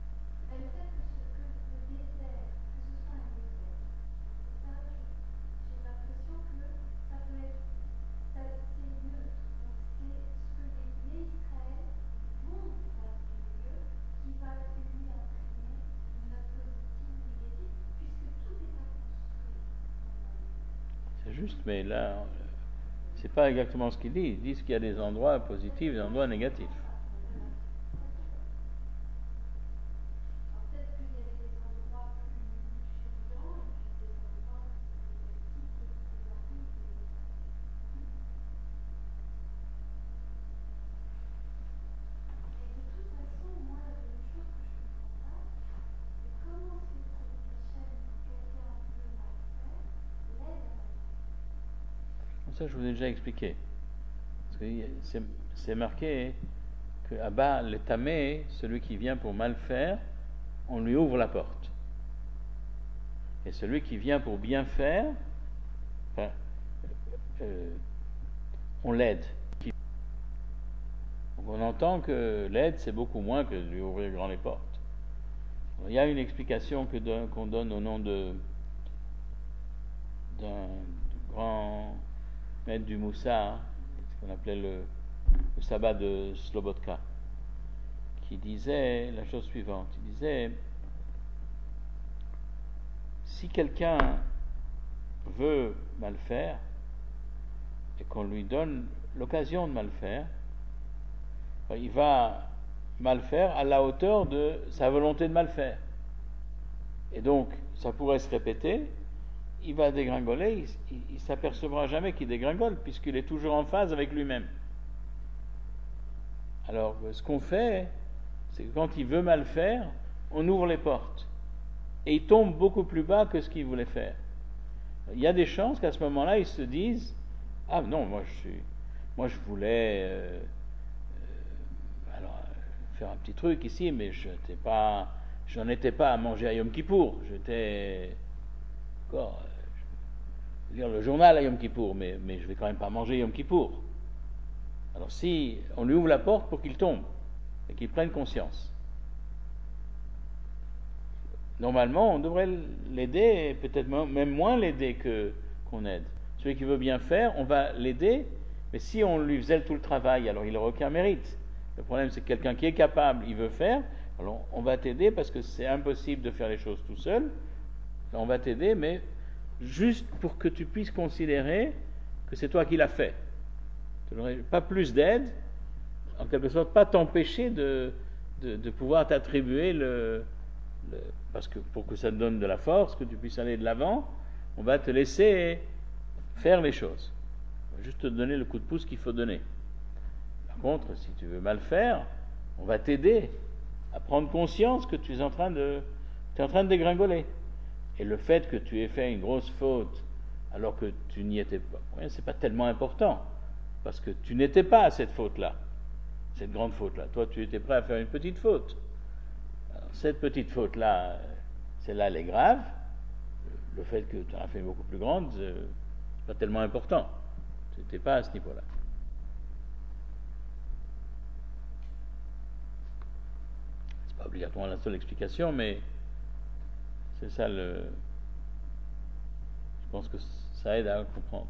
c'est juste, mais là, c'est pas exactement ce qu'il dit. Ils disent qu'il y a des endroits positifs et des endroits négatifs. Ça, je vous ai déjà expliqué. Parce que c'est, c'est marqué que Abba, le tamé, celui qui vient pour mal faire, on lui ouvre la porte. Et celui qui vient pour bien faire, enfin, euh, on l'aide. Donc on entend que l'aide, c'est beaucoup moins que de lui ouvrir grand les portes. Alors, il y a une explication que don, qu'on donne au nom de, d'un grand maître du Moussa, ce qu'on appelait le, le sabbat de Slobodka, qui disait la chose suivante. Il disait, si quelqu'un veut mal faire et qu'on lui donne l'occasion de mal faire, il va mal faire à la hauteur de sa volonté de mal faire. Et donc, ça pourrait se répéter, il va dégringoler, il ne s'apercevra jamais qu'il dégringole, puisqu'il est toujours en phase avec lui-même. Alors, ce qu'on fait, c'est que quand il veut mal faire, on ouvre les portes. Et il tombe beaucoup plus bas que ce qu'il voulait faire. Il y a des chances qu'à ce moment-là, ils se disent, ah non, moi je suis, moi je voulais euh, euh, alors, faire un petit truc ici, mais je n'étais pas, j'en étais pas à manger à Yom Kippour. J'étais encore euh, lire le journal à Yom Kippour, mais, mais je vais quand même pas manger Yom Kippour. Alors si on lui ouvre la porte pour qu'il tombe et qu'il prenne conscience, normalement on devrait l'aider, peut-être même moins l'aider que qu'on aide. Celui qui veut bien faire, on va l'aider, mais si on lui faisait tout le travail, alors il n'aurait aucun mérite. Le problème, c'est que quelqu'un qui est capable, il veut faire, alors on va t'aider parce que c'est impossible de faire les choses tout seul. On va t'aider, mais juste pour que tu puisses considérer que c'est toi qui l'as fait. Tu n'aurais pas plus d'aide, en quelque sorte, pas t'empêcher de, de, de pouvoir t'attribuer le, le... Parce que pour que ça te donne de la force, que tu puisses aller de l'avant, on va te laisser faire les choses. On va juste te donner le coup de pouce qu'il faut donner. Par contre, si tu veux mal faire, on va t'aider à prendre conscience que tu es en train de, tu es en train de dégringoler. Et le fait que tu aies fait une grosse faute alors que tu n'y étais pas, ouais, c'est pas tellement important, parce que tu n'étais pas à cette faute-là, cette grande faute-là. Toi, tu étais prêt à faire une petite faute. Alors, cette petite faute-là, celle-là, elle est grave. Le fait que tu en as fait une beaucoup plus grande, c'est pas tellement important. Tu n'étais pas à ce niveau-là. C'est pas obligatoirement la seule explication, mais c'est ça le. Je pense que ça aide à comprendre.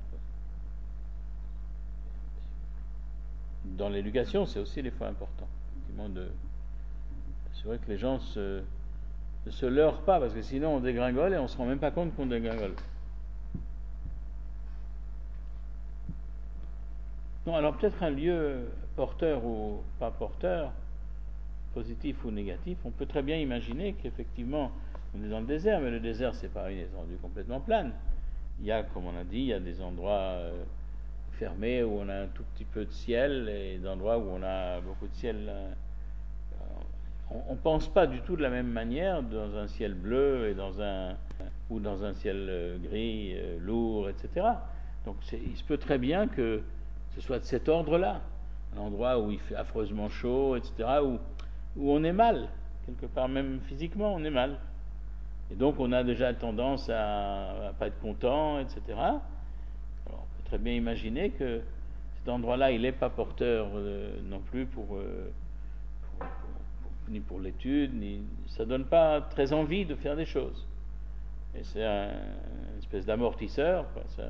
Dans l'éducation, c'est aussi des fois important. De, c'est vrai que les gens se, ne se leurrent pas, parce que sinon on dégringole et on ne se rend même pas compte qu'on dégringole. Non, alors peut-être un lieu porteur ou pas porteur, positif ou négatif, on peut très bien imaginer qu'effectivement on est dans le désert, mais le désert c'est pas une étendue complètement plane. Il y a, comme on a dit, il y a des endroits euh, fermés où on a un tout petit peu de ciel et des endroits où on a beaucoup de ciel. Euh, on ne pense pas du tout de la même manière dans un ciel bleu et dans un, ou dans un ciel euh, gris, euh, lourd, et cetera. Donc c'est, il se peut très bien que ce soit de cet ordre-là, un endroit où il fait affreusement chaud, et cetera, où, où on est mal, quelque part même physiquement on est mal. Et donc on a déjà tendance à ne pas être content, et cetera. Alors on peut très bien imaginer que cet endroit-là, il n'est pas porteur euh, non plus pour, euh, pour, pour, ni pour l'étude, ni ça ne donne pas très envie de faire des choses. Et c'est un, une espèce d'amortisseur, quoi. Ça,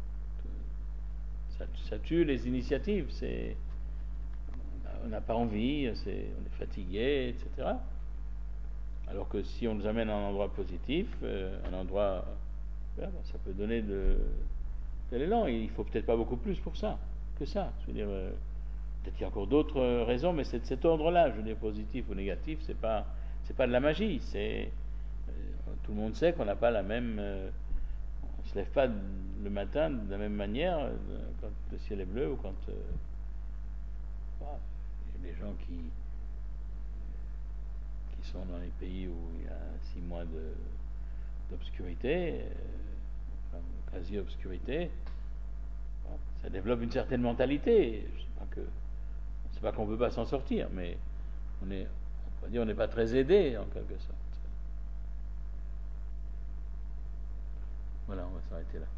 ça, ça tue les initiatives. C'est, on n'a pas envie, c'est, on est fatigué, et cetera. Alors que si on nous amène à un endroit positif, euh, un endroit, ben, ça peut donner de, de l'élan. Et il faut peut-être pas beaucoup plus pour ça, que ça. Je veux dire, euh, peut-être qu'il y a encore d'autres raisons, mais c'est de cet ordre-là. Je veux dire, positif ou négatif, c'est pas, c'est pas de la magie. C'est, euh, tout le monde sait qu'on n'a pas la même, euh, on se lève pas le matin de la même manière euh, quand le ciel est bleu ou quand, euh, voilà, il y a des gens qui qui sont dans les pays où il y a six mois de, d'obscurité, euh, enfin, quasi-obscurité, ça développe une certaine mentalité. Je sais pas que, c'est pas qu'on ne peut pas s'en sortir, mais on est, on peut dire, on n'est pas très aidé en quelque sorte. Voilà, on va s'arrêter là.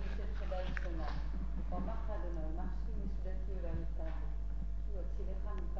Marca de